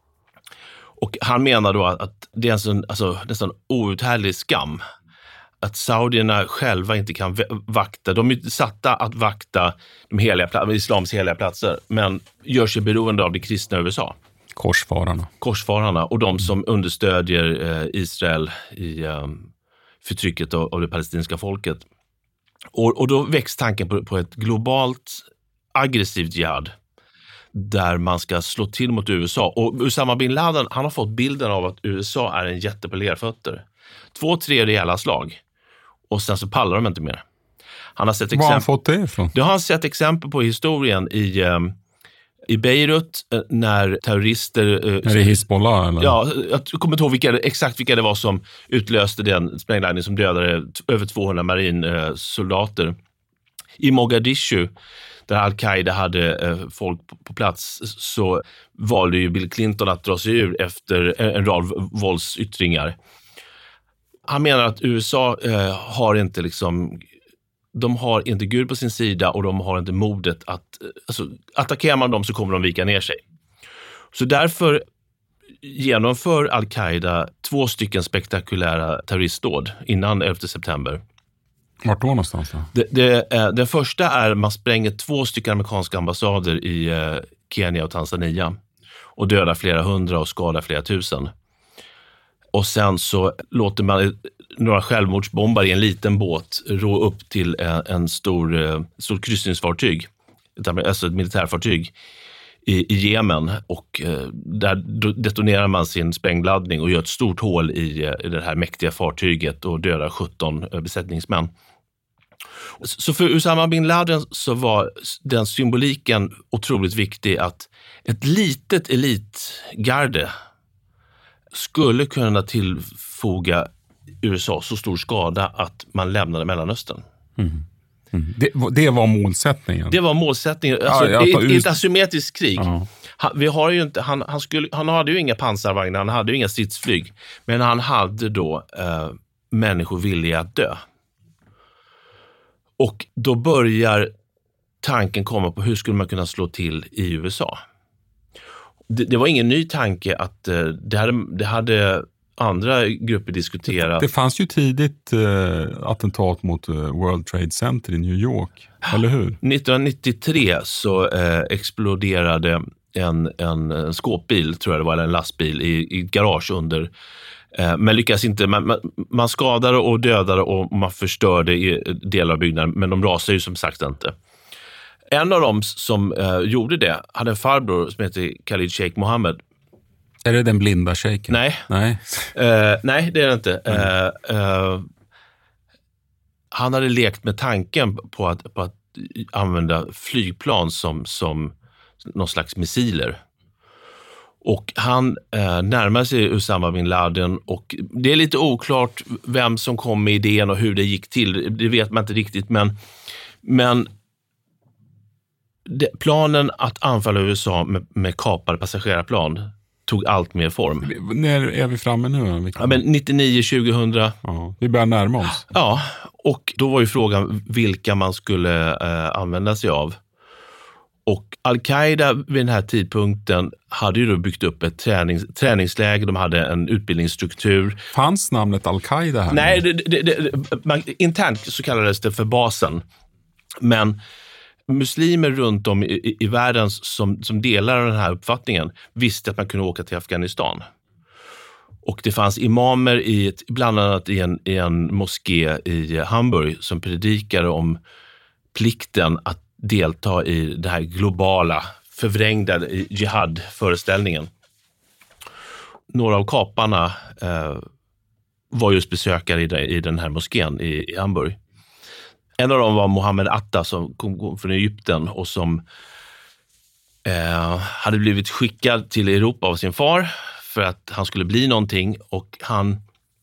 och han menar då att, att det är en sån, alltså, nästan outhärdlig skam att saudierna själva inte kan vakta. De är satta att vakta de heliga, islams heliga platser, men gör sig beroende av det kristna U S A. Korsfararna. Korsfararna och de som understödjer eh, Israel i eh, förtrycket av, av det palestinska folket. Och, och då väcks tanken på, på ett globalt aggressivt jihad där man ska slå till mot U S A. Och Usama bin Laden, han har fått bilden av att U S A är en jätte på lerfötter. Två, tre rejäla slag. Och sen så pallar de inte mer. Han har sett exempel... Var har han fått det ifrån? Det har han sett exempel på i historien i, um, i Beirut uh, när terrorister... Uh, är det Hezbollah eller? Ja, jag kommer inte ihåg vilka, exakt vilka det var som utlöste den sprängladdning som dödade t- över tvåhundra marinsoldater. Uh, I Mogadishu, där Al-Qaida hade uh, folk på, på plats, så valde ju Bill Clinton att dra sig ur efter en, en rad våldsyttringar. Han menar att U S A uh, har inte liksom... De har inte Gud på sin sida och de har inte modet att... Alltså, attackerar man dem så kommer de vika ner sig. Så därför genomför Al-Qaida två stycken spektakulära terroristdåd innan elfte september. Vart då någonstans då? Det, det, eh, den första är man spränger två stycken amerikanska ambassader i eh, Kenya och Tanzania och dödar flera hundra och skadar flera tusen. Och sen så låter man några självmordsbombare i en liten båt rå upp till en, en stor, eh, stor kryssningsfartyg, alltså ett militärfartyg i, i Jemen, och eh, där detonerar man sin sprängladdning och gör ett stort hål i, i det här mäktiga fartyget och dödar sjutton eh, besättningsmän. Så för Usama bin Laden så var den symboliken otroligt viktig, att ett litet elitgarde skulle kunna tillfoga U S A så stor skada att man lämnade Mellanöstern. Mm. Mm. Det, det var målsättningen. Det var målsättningen. Alltså, ja, i, i ett asymmetriskt krig. Ja. Han, vi har ju inte, han, han, skulle, han hade ju inga pansarvagnar, han hade ju inga stridsflyg. Men han hade då eh, människor villiga att dö. Och då börjar tanken komma på hur skulle man kunna slå till i U S A. Det, det var ingen ny tanke att eh, det, hade, det hade andra grupper diskuterat. Det, det fanns ju tidigt eh, attentat mot eh, World Trade Center i New York, eller hur? nittonhundranittiotre så eh, exploderade en, en, en skåpbil, tror jag det var, eller en lastbil i, i ett garage under. Eh, men lyckas inte, man, man, man skadade och dödade och man förstörde i delar av byggnaden, men de rasade ju som sagt inte. En av dem som eh, gjorde det hade en farbror som heter Khalid Sheikh Mohammed. Är det den blinda shejken? Nej. Nej. Uh, nej, det är det inte. Mm. Uh, uh, han hade lekt med tanken på att, på att använda flygplan som, som någon slags missiler. Och han uh, närmar sig Usama bin Laden, och det är lite oklart vem som kom med idén och hur det gick till. Det vet man inte riktigt, men, men det, planen att anfalla U S A med, med kapade passagerarplan, tog allt mer form. När är vi framme nu? Vilka... Ja, men nittionio tjugohundra. Ja, vi börjar närma oss. Ja, och då var ju frågan vilka man skulle eh, använda sig av. Och Al-Qaida vid den här tidpunkten hade ju då byggt upp ett tränings, träningsläger, de hade en utbildningsstruktur. Fanns namnet Al-Qaida här? Nej, det, det, det, man, internt så kallades det för basen. Men muslimer runt om i, i världen som, som delar den här uppfattningen visste att man kunde åka till Afghanistan. Och det fanns imamer i ett, bland annat i en, i en moské i Hamburg som predikade om plikten att delta i det här globala, förvrängda jihad-föreställningen. Några av kaparna eh, var just besökare i, det, i den här moskén i, i Hamburg. En av dem var Mohammed Atta som kom från Egypten och som eh, hade blivit skickad till Europa av sin far för att han skulle bli någonting, och han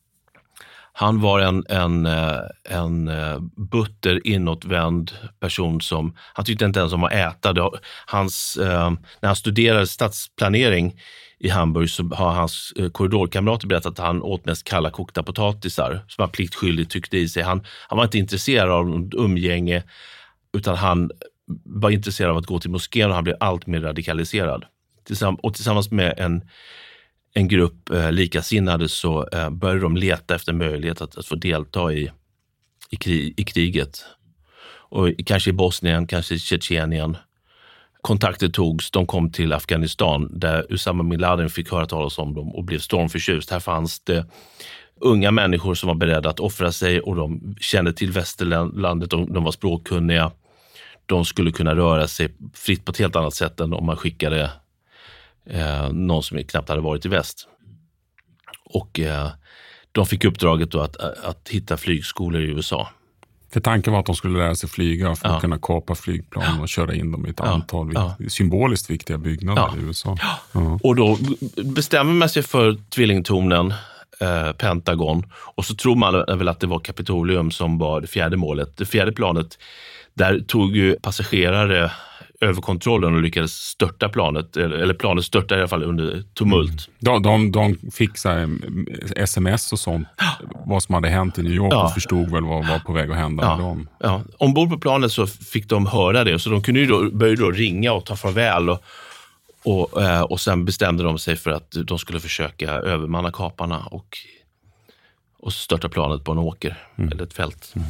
Han var en, en, en butter inåtvänd person som, han tyckte inte ens om att äta. Det, hans, eh, när han studerade stadsplanering i Hamburg så har hans korridorkamrater berättat att han åt mest kalla kokta potatisar som han pliktskyldigt tyckte i sig. Han, han var inte intresserad av umgänge, utan han var intresserad av att gå till moskén, och han blev allt mer radikaliserad. Tillsamm- och tillsammans med en en grupp eh, likasinnade så eh, började de leta efter möjlighet att, att få delta i, i, krig, i kriget. Och kanske i Bosnien, kanske i Tjetjenien. Kontakter togs, de kom till Afghanistan där Usama bin Laden fick höra talas om dem och blev stormförtjust. Här fanns det unga människor som var beredda att offra sig, och de kände till västerlandet, de, de var språkkunniga. De skulle kunna röra sig fritt på ett helt annat sätt än om man skickade Eh, någon som knappt hade varit i väst. Och eh, de fick uppdraget då att, att hitta flygskolor i U S A. För tanken var att de skulle lära sig flyga för att ja. kunna kapa flygplan och köra in dem i ett ja. antal ja. symboliskt viktiga byggnader ja. i U S A. Ja. Ja. Och då bestämmer man sig för tvillingtornen, eh, Pentagon, och så tror man väl att det var Kapitolium som var det fjärde målet. Det fjärde planet, där tog ju passagerare över kontrollen och lyckades störta planet, eller planet störtade i alla fall under tumult. Mm. De, de, de fick så här sms och sånt, vad som hade hänt i New York, ja. och förstod väl vad var på väg att hända ja. med dem. Ja. Ombord på planet så fick de höra det, så de kunde ju då, började då ringa och ta farväl, och, och, och sen bestämde de sig för att de skulle försöka övermanna kaparna och, och störta planet på en åker, mm. eller ett fält. Mm.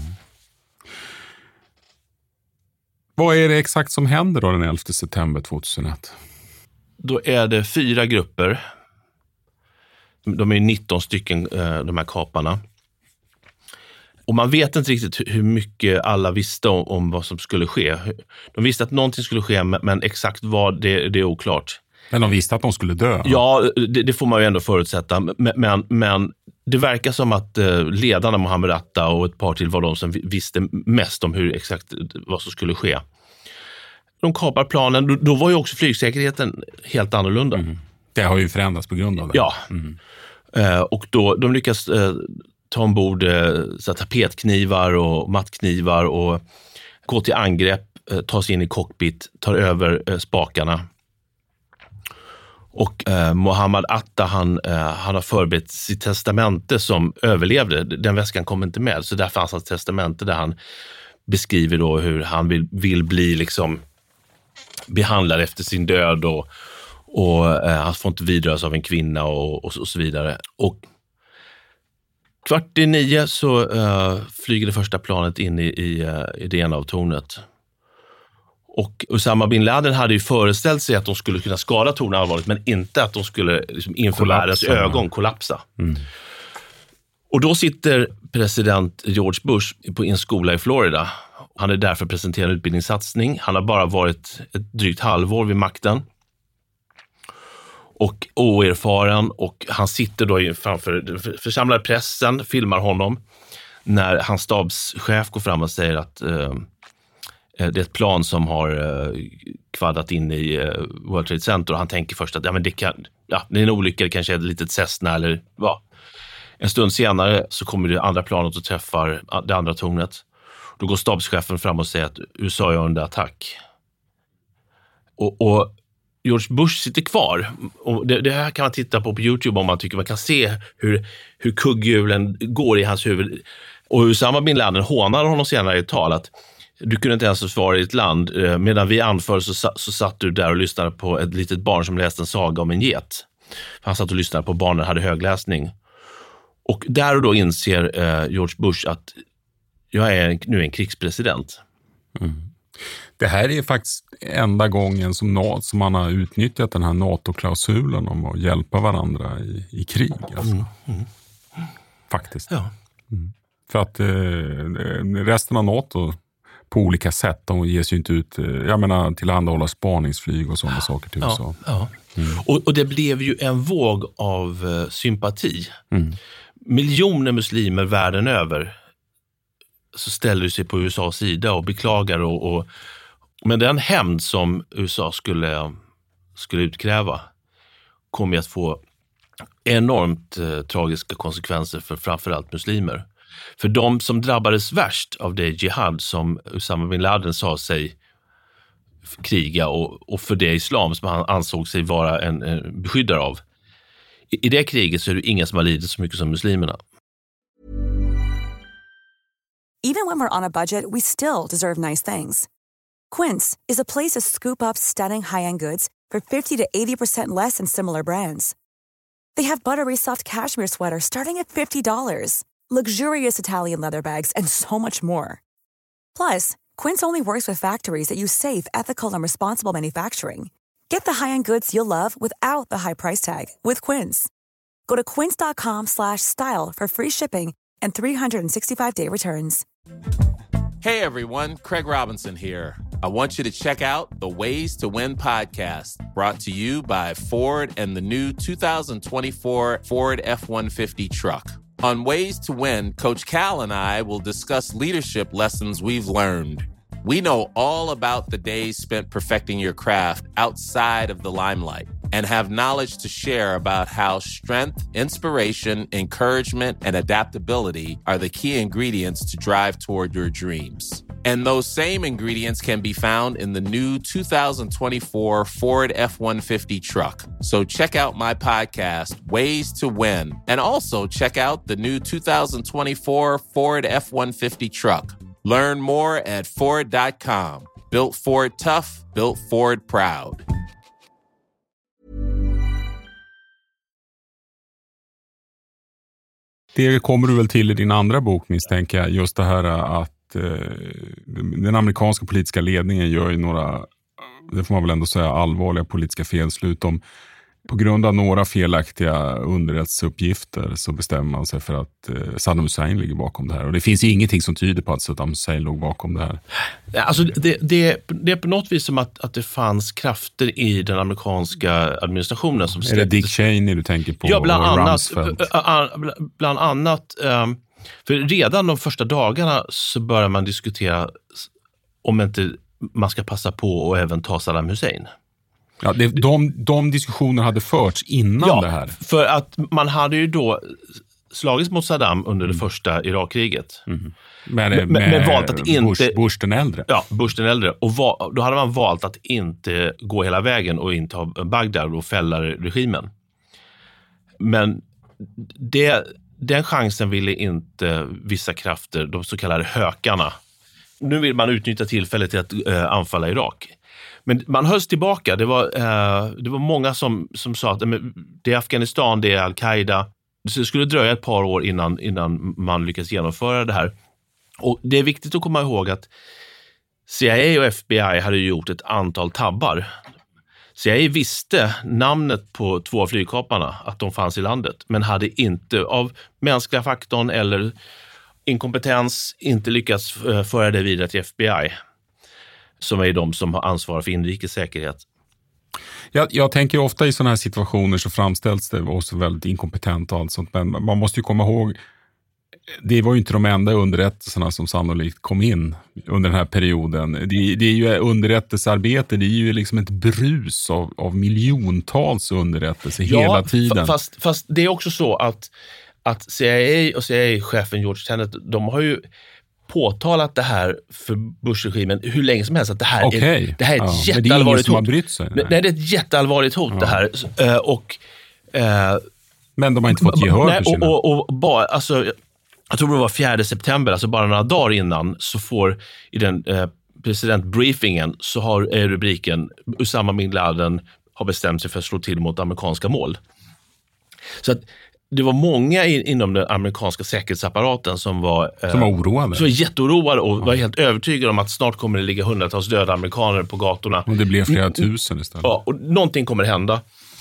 Vad är det exakt som händer då den elfte september tjugohundraett? Då är det fyra grupper. De är nitton stycken, de här kaparna. Och man vet inte riktigt hur mycket alla visste om, om vad som skulle ske. De visste att någonting skulle ske, men exakt vad, det, det är oklart. Men de visste att de skulle dö? Ja, det, det får man ju ändå förutsätta. Men, men, men det verkar som att ledarna Mohammed Atta och ett par till var de som visste mest om hur exakt vad som skulle ske. De kapar planen. Då, då var ju också flygsäkerheten helt annorlunda. Mm. Det har ju förändrats på grund av det. Ja. Mm. Eh, och då de lyckas eh, ta ombord eh, så tapetknivar och mattknivar och gå till angrepp, eh, ta sig in i cockpit, tar över eh, spakarna. Och eh, Mohammed Atta, han, eh, han har förberett sitt testamente som överlevde. Den väskan kom inte med, så där fanns hans testamente där han beskriver då hur han vill, vill bli liksom behandlad efter sin död, och, och eh, han får inte vidröras av en kvinna och, och, och så vidare. Och kvart i nio så eh, flyger det första planet in i, i, i det ena av tornet. Och Usama bin Laden hade ju föreställt sig att de skulle kunna skada tornen allvarligt, men inte att de skulle liksom, inför världens ögon kollapsa. Mm. Och då sitter president George Bush på en skola i Florida. Han är därför presenterat en utbildningssatsning. Han har bara varit ett drygt halvår vid makten. Och oerfaren, och han sitter då framför församlade pressen, filmar honom när hans stabschef går fram och säger att eh, det är ett plan som har eh, kvaddat in i eh, World Trade Center, och han tänker först att ja, men det, kan, ja, det är en olycka, det kanske är ett litet Cessna eller vad. En stund senare så kommer det andra planet och träffar det andra tornet. Då går stabschefen fram och säger att U S A är under attack. Och, och George Bush sitter kvar. Och det, det här kan man titta på på YouTube om man tycker man kan se hur, hur kugghjulen går i hans huvud. Och Usama bin Laden hånar honom senare i ett tal att du kunde inte ens försvara ditt land. Medan vi anföll så, så satt du där och lyssnade på ett litet barn som läste en saga om en get. Han satt och lyssnade på barnen, hade högläsning. Och där och då inser eh, George Bush att jag är nu en krigspresident. Mm. Det här är faktiskt enda gången som, NATO, som man har utnyttjat den här NATO-klausulen om att hjälpa varandra i, i krig. Alltså. Mm. Mm. Faktiskt. Ja. Mm. För att eh, resten av NATO på olika sätt, de ges ju inte ut, jag menar, tillhandahålla spaningsflyg och sådana ja. saker till U S A. Ja. Ja. Mm. Och, och det blev ju en våg av uh, sympati. Mm. Miljoner muslimer världen över så ställer sig på U S A:s sida och beklagar. Och, och, men den hämnd som U S A skulle, skulle utkräva kommer att få enormt eh, tragiska konsekvenser för framförallt muslimer. För de som drabbades värst av det jihad som Usama bin Laden sa sig kriga och, och för det islam som han ansåg sig vara en, en beskyddare av. I, I det kriget så är det inga som har lidit så mycket som muslimerna. Even when we're on a budget, we still deserve nice things. Quince is a place to scoop up stunning high-end goods for fifty to eighty percent less than similar brands. They have buttery soft cashmere sweaters starting at fifty dollars, luxurious Italian leather bags, and so much more. Plus, Quince only works with factories that use safe, ethical, and responsible manufacturing. Get the high-end goods you'll love without the high price tag with Quince. Go to quince.com slash style for free shipping and three sixty-five day returns. Hey everyone, Craig Robinson here. I want you to check out the Ways to Win podcast, brought to you by Ford and the new two thousand twenty-four Ford F one fifty truck. On Ways to Win, Coach Cal and I will discuss leadership lessons we've learned. We know all about the days spent perfecting your craft outside of the limelight and have knowledge to share about how strength, inspiration, encouragement, and adaptability are the key ingredients to drive toward your dreams. And those same ingredients can be found in the new two thousand twenty-four Ford F one fifty truck. So check out my podcast, Ways to Win, and also check out the new two thousand twenty-four Ford F one fifty truck. Learn more at Ford dot com. Built Ford tough, built Ford proud. Det kommer du väl till i din andra bok, misstänker jag. Just det här att eh, den amerikanska politiska ledningen gör ju några, det får man väl ändå säga, allvarliga politiska felslut. Om, på grund av några felaktiga underrättelseuppgifter så bestämmer man sig för att eh, Saddam Hussein ligger bakom det här. Och det finns ju ingenting som tyder på att Saddam Hussein låg bakom det här. Alltså det, det, det är på något vis som att, att det fanns krafter i den amerikanska administrationen som släpptes. Är det Dick Cheney du tänker på? Ja, bland annat. Bland annat för redan de första dagarna så börjar man diskutera om inte man ska passa på och även ta Saddam Hussein. Ja, det, de, de diskussioner hade förts innan ja, det här. För att man hade ju då slagits mot Saddam under mm. det första Irakkriget. Mm. Men, men, men, men valt att inte... Bush, Bush den äldre. Ja, Bush den äldre. Och va, då hade man valt att inte gå hela vägen och inte ha Bagdad och fälla regimen. Men det, den chansen ville inte vissa krafter, de så kallade hökarna. Nu vill man utnyttja tillfället till att äh, anfalla Irak. Men man hölls tillbaka. Det var, eh, det var många som, som sa att men, det är Afghanistan, det är Al-Qaida. Det skulle dröja ett par år innan, innan man lyckas genomföra det här. Och det är viktigt att komma ihåg att C I A och F B I hade gjort ett antal tabbar. C I A visste namnet på två av flygkaparna, att de fanns i landet. Men hade inte av mänskliga faktorn eller inkompetens inte lyckats föra det vidare till F B I. Som är de som har ansvar för inrikes säkerhet. Jag, jag tänker ofta i sådana här situationer så framställs det oss väldigt inkompetent och allt sånt. Men man måste ju komma ihåg, det var ju inte de enda underrättelserna som sannolikt kom in under den här perioden. Det, det är ju underrättelsearbete, det är ju liksom ett brus av, av miljontals underrättelser ja, hela tiden. Fast, fast det är också så att, att C I A och C I A-chefen George Tenet, de har ju påtalat det här för Bush-regimen hur länge som helst, att det här okay. är, det här är ett ja, jätteallvarligt hot. Sig, nej. nej, det är ett jätteallvarligt hot ja. det här. Uh, och, uh, Men de har inte fått gehör nej, för sina... Och, och, och bara, alltså, jag tror det var fjärde september, alltså bara några dagar innan, så får i den uh, presidentbriefingen så har är rubriken Usama bin Laden har bestämt sig för att slå till mot amerikanska mål. Så att det var många in, inom den amerikanska säkerhetsapparaten som var, som var oroade. Som var jätteoroade och ja. var helt övertygade om att snart kommer det ligga hundratals döda amerikaner på gatorna. Och det blev flera tusen istället. Ja, och någonting kommer hända.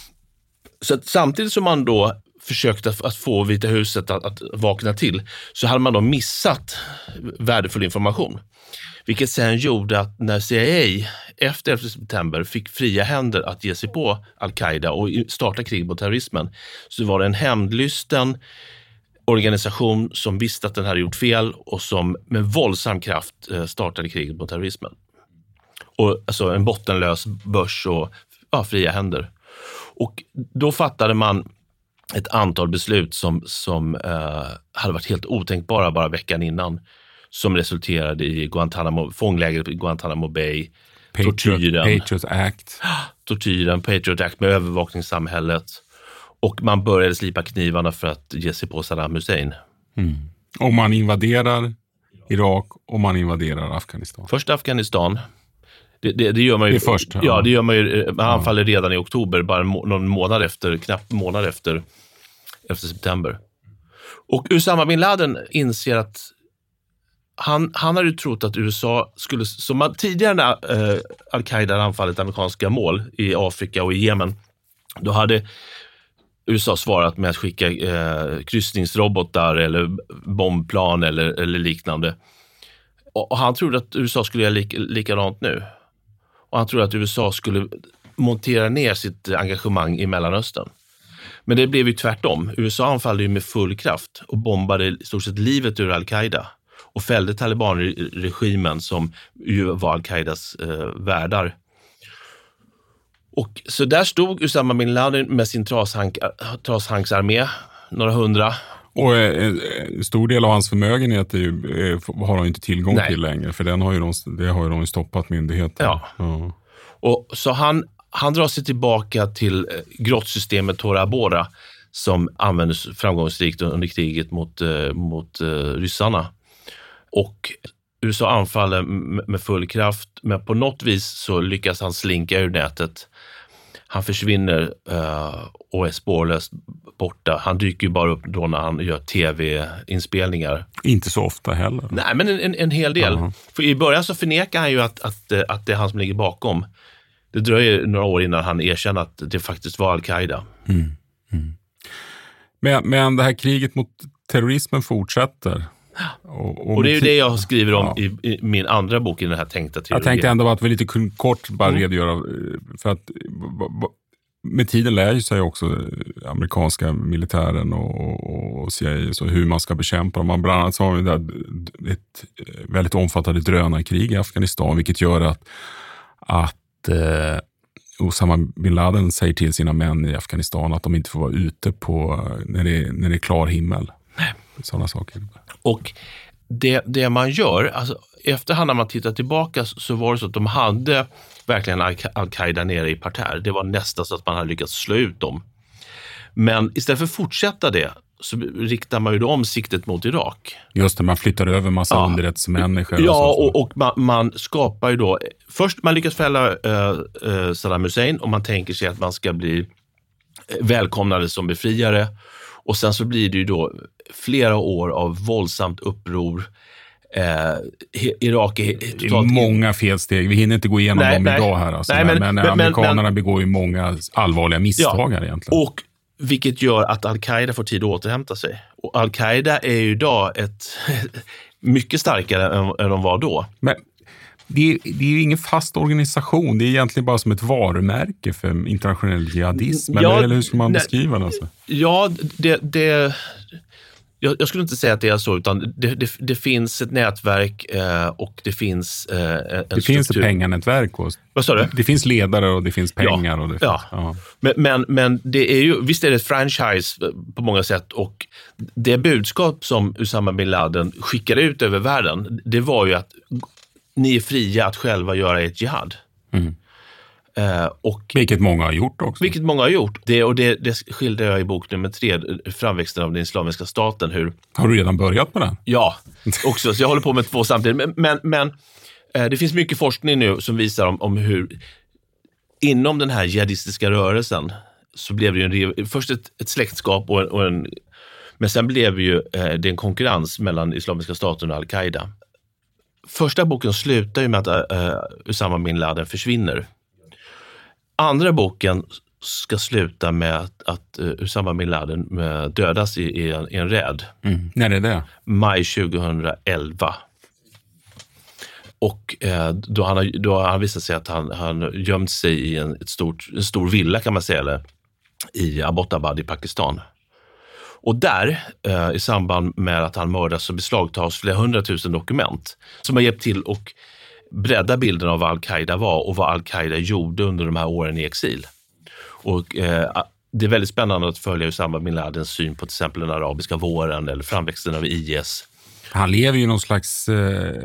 Så att samtidigt som man då försökte att få Vita huset att, att vakna till, så hade man då missat värdefull information. Vilket sen gjorde att när C I A efter elfte september fick fria händer att ge sig på Al-Qaida och starta krig mot terrorismen, så var det en hämndlysten organisation som visste att den hade gjort fel och som med våldsam kraft startade kriget mot terrorismen. Och alltså en bottenlös börs och ja, fria händer. Och då fattade man ett antal beslut som, som eh, hade varit helt otänkbara bara veckan innan, som resulterade i Guantanamo, fånglägret i Guantanamo Bay, Patriot, tortyren, Patriot Act. tortyren, Patriot Act med övervakningssamhället, och man började slipa knivarna för att ge sig på Saddam Hussein. Mm. Och man invaderar Irak och man invaderar Afghanistan. Först Afghanistan. Det, det, det gör man ju. Det först, ja. ja, det gör man ju. Man anfaller ja. redan i oktober, bara någon månad efter, knappt månad efter, efter september. Och Usama bin Laden inser att Han, han hade ju trott att U S A skulle, som man, tidigare när eh, Al-Qaida anfallit amerikanska mål i Afrika och i Jemen, då hade U S A svarat med att skicka eh, kryssningsrobotar eller bombplan eller, eller liknande. Och, och han trodde att U S A skulle göra lik, likadant nu. Och han trodde att U S A skulle montera ner sitt engagemang i Mellanöstern. Men det blev ju tvärtom. U S A anfallde ju med full kraft och bombade i stort sett livet ur Al-Qaida och fällde Taliban-regimen som ju var Al-Qaidas eh, värdar. Och så där stod Usama bin Laden med sin trashank, trashanksarmé, några hundra. Och en eh, stor del av hans förmögenhet är ju, eh, har han inte tillgång Nej. till längre, för den har ju de, det har ju de stoppat myndigheter. Ja. ja. Och så han, han drar sig tillbaka till grottsystemet Tora Bora som användes framgångsrikt under kriget mot, eh, mot eh, ryssarna. Och U S A anfaller med full kraft, men på något vis så lyckas han slinka ur nätet. Han försvinner uh, och är spårlöst borta. Han dyker ju bara upp då när han gör tv-inspelningar. Inte så ofta heller. Nej, men en, en hel del. Uh-huh. För i början så förnekar han ju att, att, att det är han som ligger bakom. Det dröjer några år innan han erkänner att det faktiskt var Al-Qaida. Mm. Mm. Men, men det här kriget mot terrorismen fortsätter. Och, och, och det är ju det jag skriver om ja. i, i min andra bok i den här tänkta trilogin. Jag tänkte ändå att vi lite kort bara mm. redogöra för att med tiden lär ju sig också amerikanska militären och, och C I A så hur man ska bekämpa dem. Man bland annat så har vi där ett väldigt omfattande drönarkrig i Afghanistan, vilket gör att, att eh, Osama bin Laden säger till sina män i Afghanistan att de inte får vara ute på när det, när det är klar himmel. Nej. Sådana saker. Och det, det man gör, alltså efterhand när man tittar tillbaka så var det så att de hade verkligen Al-Qaida nere i parterre. Det var nästan så att man hade lyckats slå ut dem. Men istället för att fortsätta det så riktar man ju då om siktet mot Irak. Just det, man flyttar över massa ja. underrättelsemänniskor. Ja, och, och, och man, man skapar ju då, först man lyckas fälla uh, uh, Saddam Hussein och man tänker sig att man ska bli välkomnade som befriare. Och sen så blir det ju då flera år av våldsamt uppror. Eh, Irak är totalt... Det är många felsteg. Vi hinner inte gå igenom nej, dem nej. idag här. Alltså. Nej, men, men, men amerikanerna men, begår ju många allvarliga misstag här ja, egentligen. Och vilket gör att Al-Qaida får tid att återhämta sig. Och Al-Qaida är ju idag ett mycket starkare än, än de var då. Men det är, det är ju ingen fast organisation. Det är egentligen bara som ett varumärke för internationell jihadism. Ja, eller hur ska man beskriva det? Alltså? Ja, det... det Jag, jag skulle inte säga att det är så, utan det, det, det finns ett nätverk eh, och det finns eh, en Det struktur. finns ett penganätverk. Och, Vad sa du? Det finns ledare och det finns pengar. Ja, och det finns, ja. ja. Men, men, men det är ju, visst är det ett franchise på många sätt, och det budskap som Usama bin Laden skickade ut över världen, det var ju att ni är fria att själva göra ett jihad. Mm. Eh, och, vilket många har gjort också. Vilket många har gjort. Det, och det, det skildrar jag i bok nummer tre, framväxten av den islamiska staten. Hur, har du redan börjat med den? Ja, också. Så jag håller på med två samtidigt. Men, men, men eh, det finns mycket forskning nu som visar om, om hur inom den här jihadistiska rörelsen så blev det ju en, först ett, ett släktskap och en, och en, men sen blev ju eh, det en konkurrens mellan islamiska staten och Al-Qaida. Första boken slutar ju med att uh, Usama bin Laden försvinner. Andra boken ska sluta med att, att uh, Usama bin Laden uh, dödas i, i, en, i en räd. Mm. När är det? Maj tjugohundraelva. Och uh, då, han har, då har han visat sig att han, han gömt sig i en, ett stort, en stor villa kan man säga, eller, i Abbottabad i Pakistan. Och där, eh, i samband med att han mördas, så beslagtas flera hundratusen dokument som har hjälpt till att bredda bilden av vad Al-Qaida var och vad Al-Qaida gjorde under de här åren i exil. Och eh, det är väldigt spännande att följa Usama bin Ladens syn på till exempel den arabiska våren eller framväxten av I S. Han lever ju någon slags eh,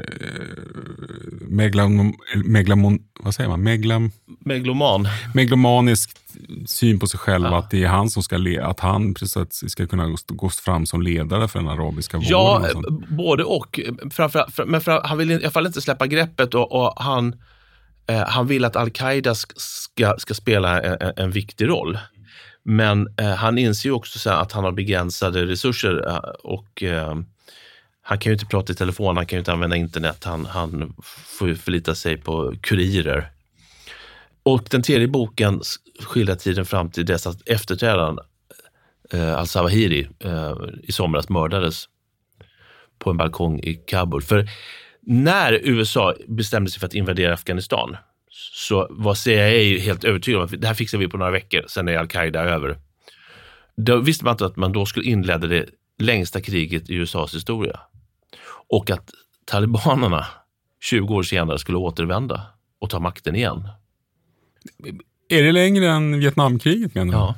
meglam, meglamon, vad säger man? Meglam, Megloman. Meglomanisk syn på sig själv, Ja. att det är han som ska le, att han precis ska kunna gå fram som ledare för den arabiska våren. Ja, och sånt. både och. Framför, för, men för, han vill i alla fall inte släppa greppet och, och han, eh, han vill att Al-Qaida ska, ska spela en, en viktig roll. Men eh, han inser ju också så att han har begränsade resurser eh, och eh, han kan ju inte prata i telefon, han kan ju inte använda internet, han, han får ju förlita sig på kurirer. Och den tredje boken skildrar tiden fram till dess att efterträdaren eh, al-Zawahiri eh, i somras mördades på en balkong i Kabul. För när U S A bestämde sig för att invadera Afghanistan så var C I A helt övertygad om att det här fixar vi på några veckor, sen är Al-Qaida över. Då visste man inte att man då skulle inleda det längsta kriget i U S As historia. Och att talibanerna tjugo år senare skulle återvända och ta makten igen. Är det längre än Vietnamkriget, menar du? Ja.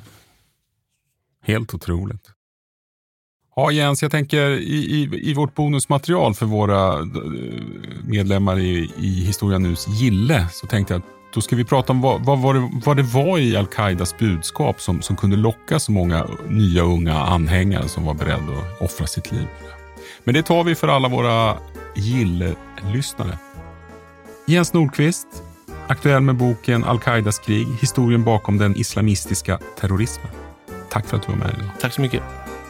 Helt otroligt. Ja, Jens, jag tänker i, i, i vårt bonusmaterial för våra medlemmar i, i Historia Nus gille, så tänkte jag att då ska vi prata om vad, vad, var, det, vad det var i Al-Qaidas budskap som, som kunde locka så många nya unga anhängare som var beredda att offra sitt liv. Men det tar vi för alla våra gille-lyssnare. Jens Nordqvist, aktuell med boken Al-Qaidas krig, historien bakom den islamistiska terrorismen. Tack för att du var med idag. Tack så mycket.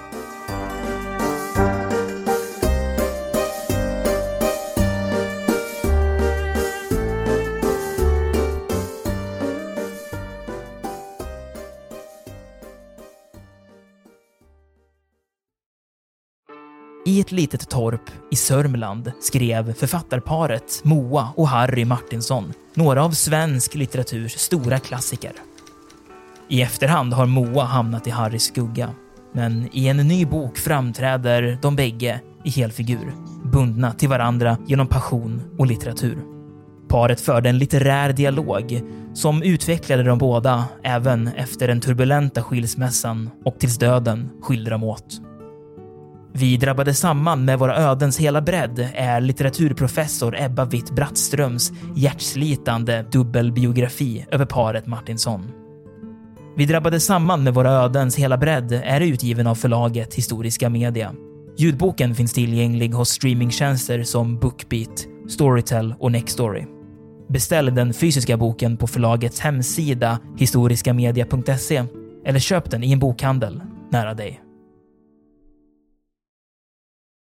I ett litet torp i Sörmland skrev författarparet Moa och Harry Martinsson några av svensk litteraturs stora klassiker. I efterhand har Moa hamnat i Harrys skugga, men i en ny bok framträder de bägge i helfigur, bundna till varandra genom passion och litteratur. Paret förde en litterär dialog som utvecklade de båda även efter den turbulenta skilsmässan och tills döden skilde dem åt. Vi drabbade samman med våra ödens hela bredd är litteraturprofessor Ebba Witt-Brattströms hjärtslitande dubbelbiografi över paret Martinsson. Vi drabbade samman med våra ödens hela bredd är utgiven av förlaget Historiska Media. Ljudboken finns tillgänglig hos streamingtjänster som Bookbeat, Storytel och Nextory. Beställ den fysiska boken på förlagets hemsida historiskamedia punkt se eller köp den i en bokhandel nära dig.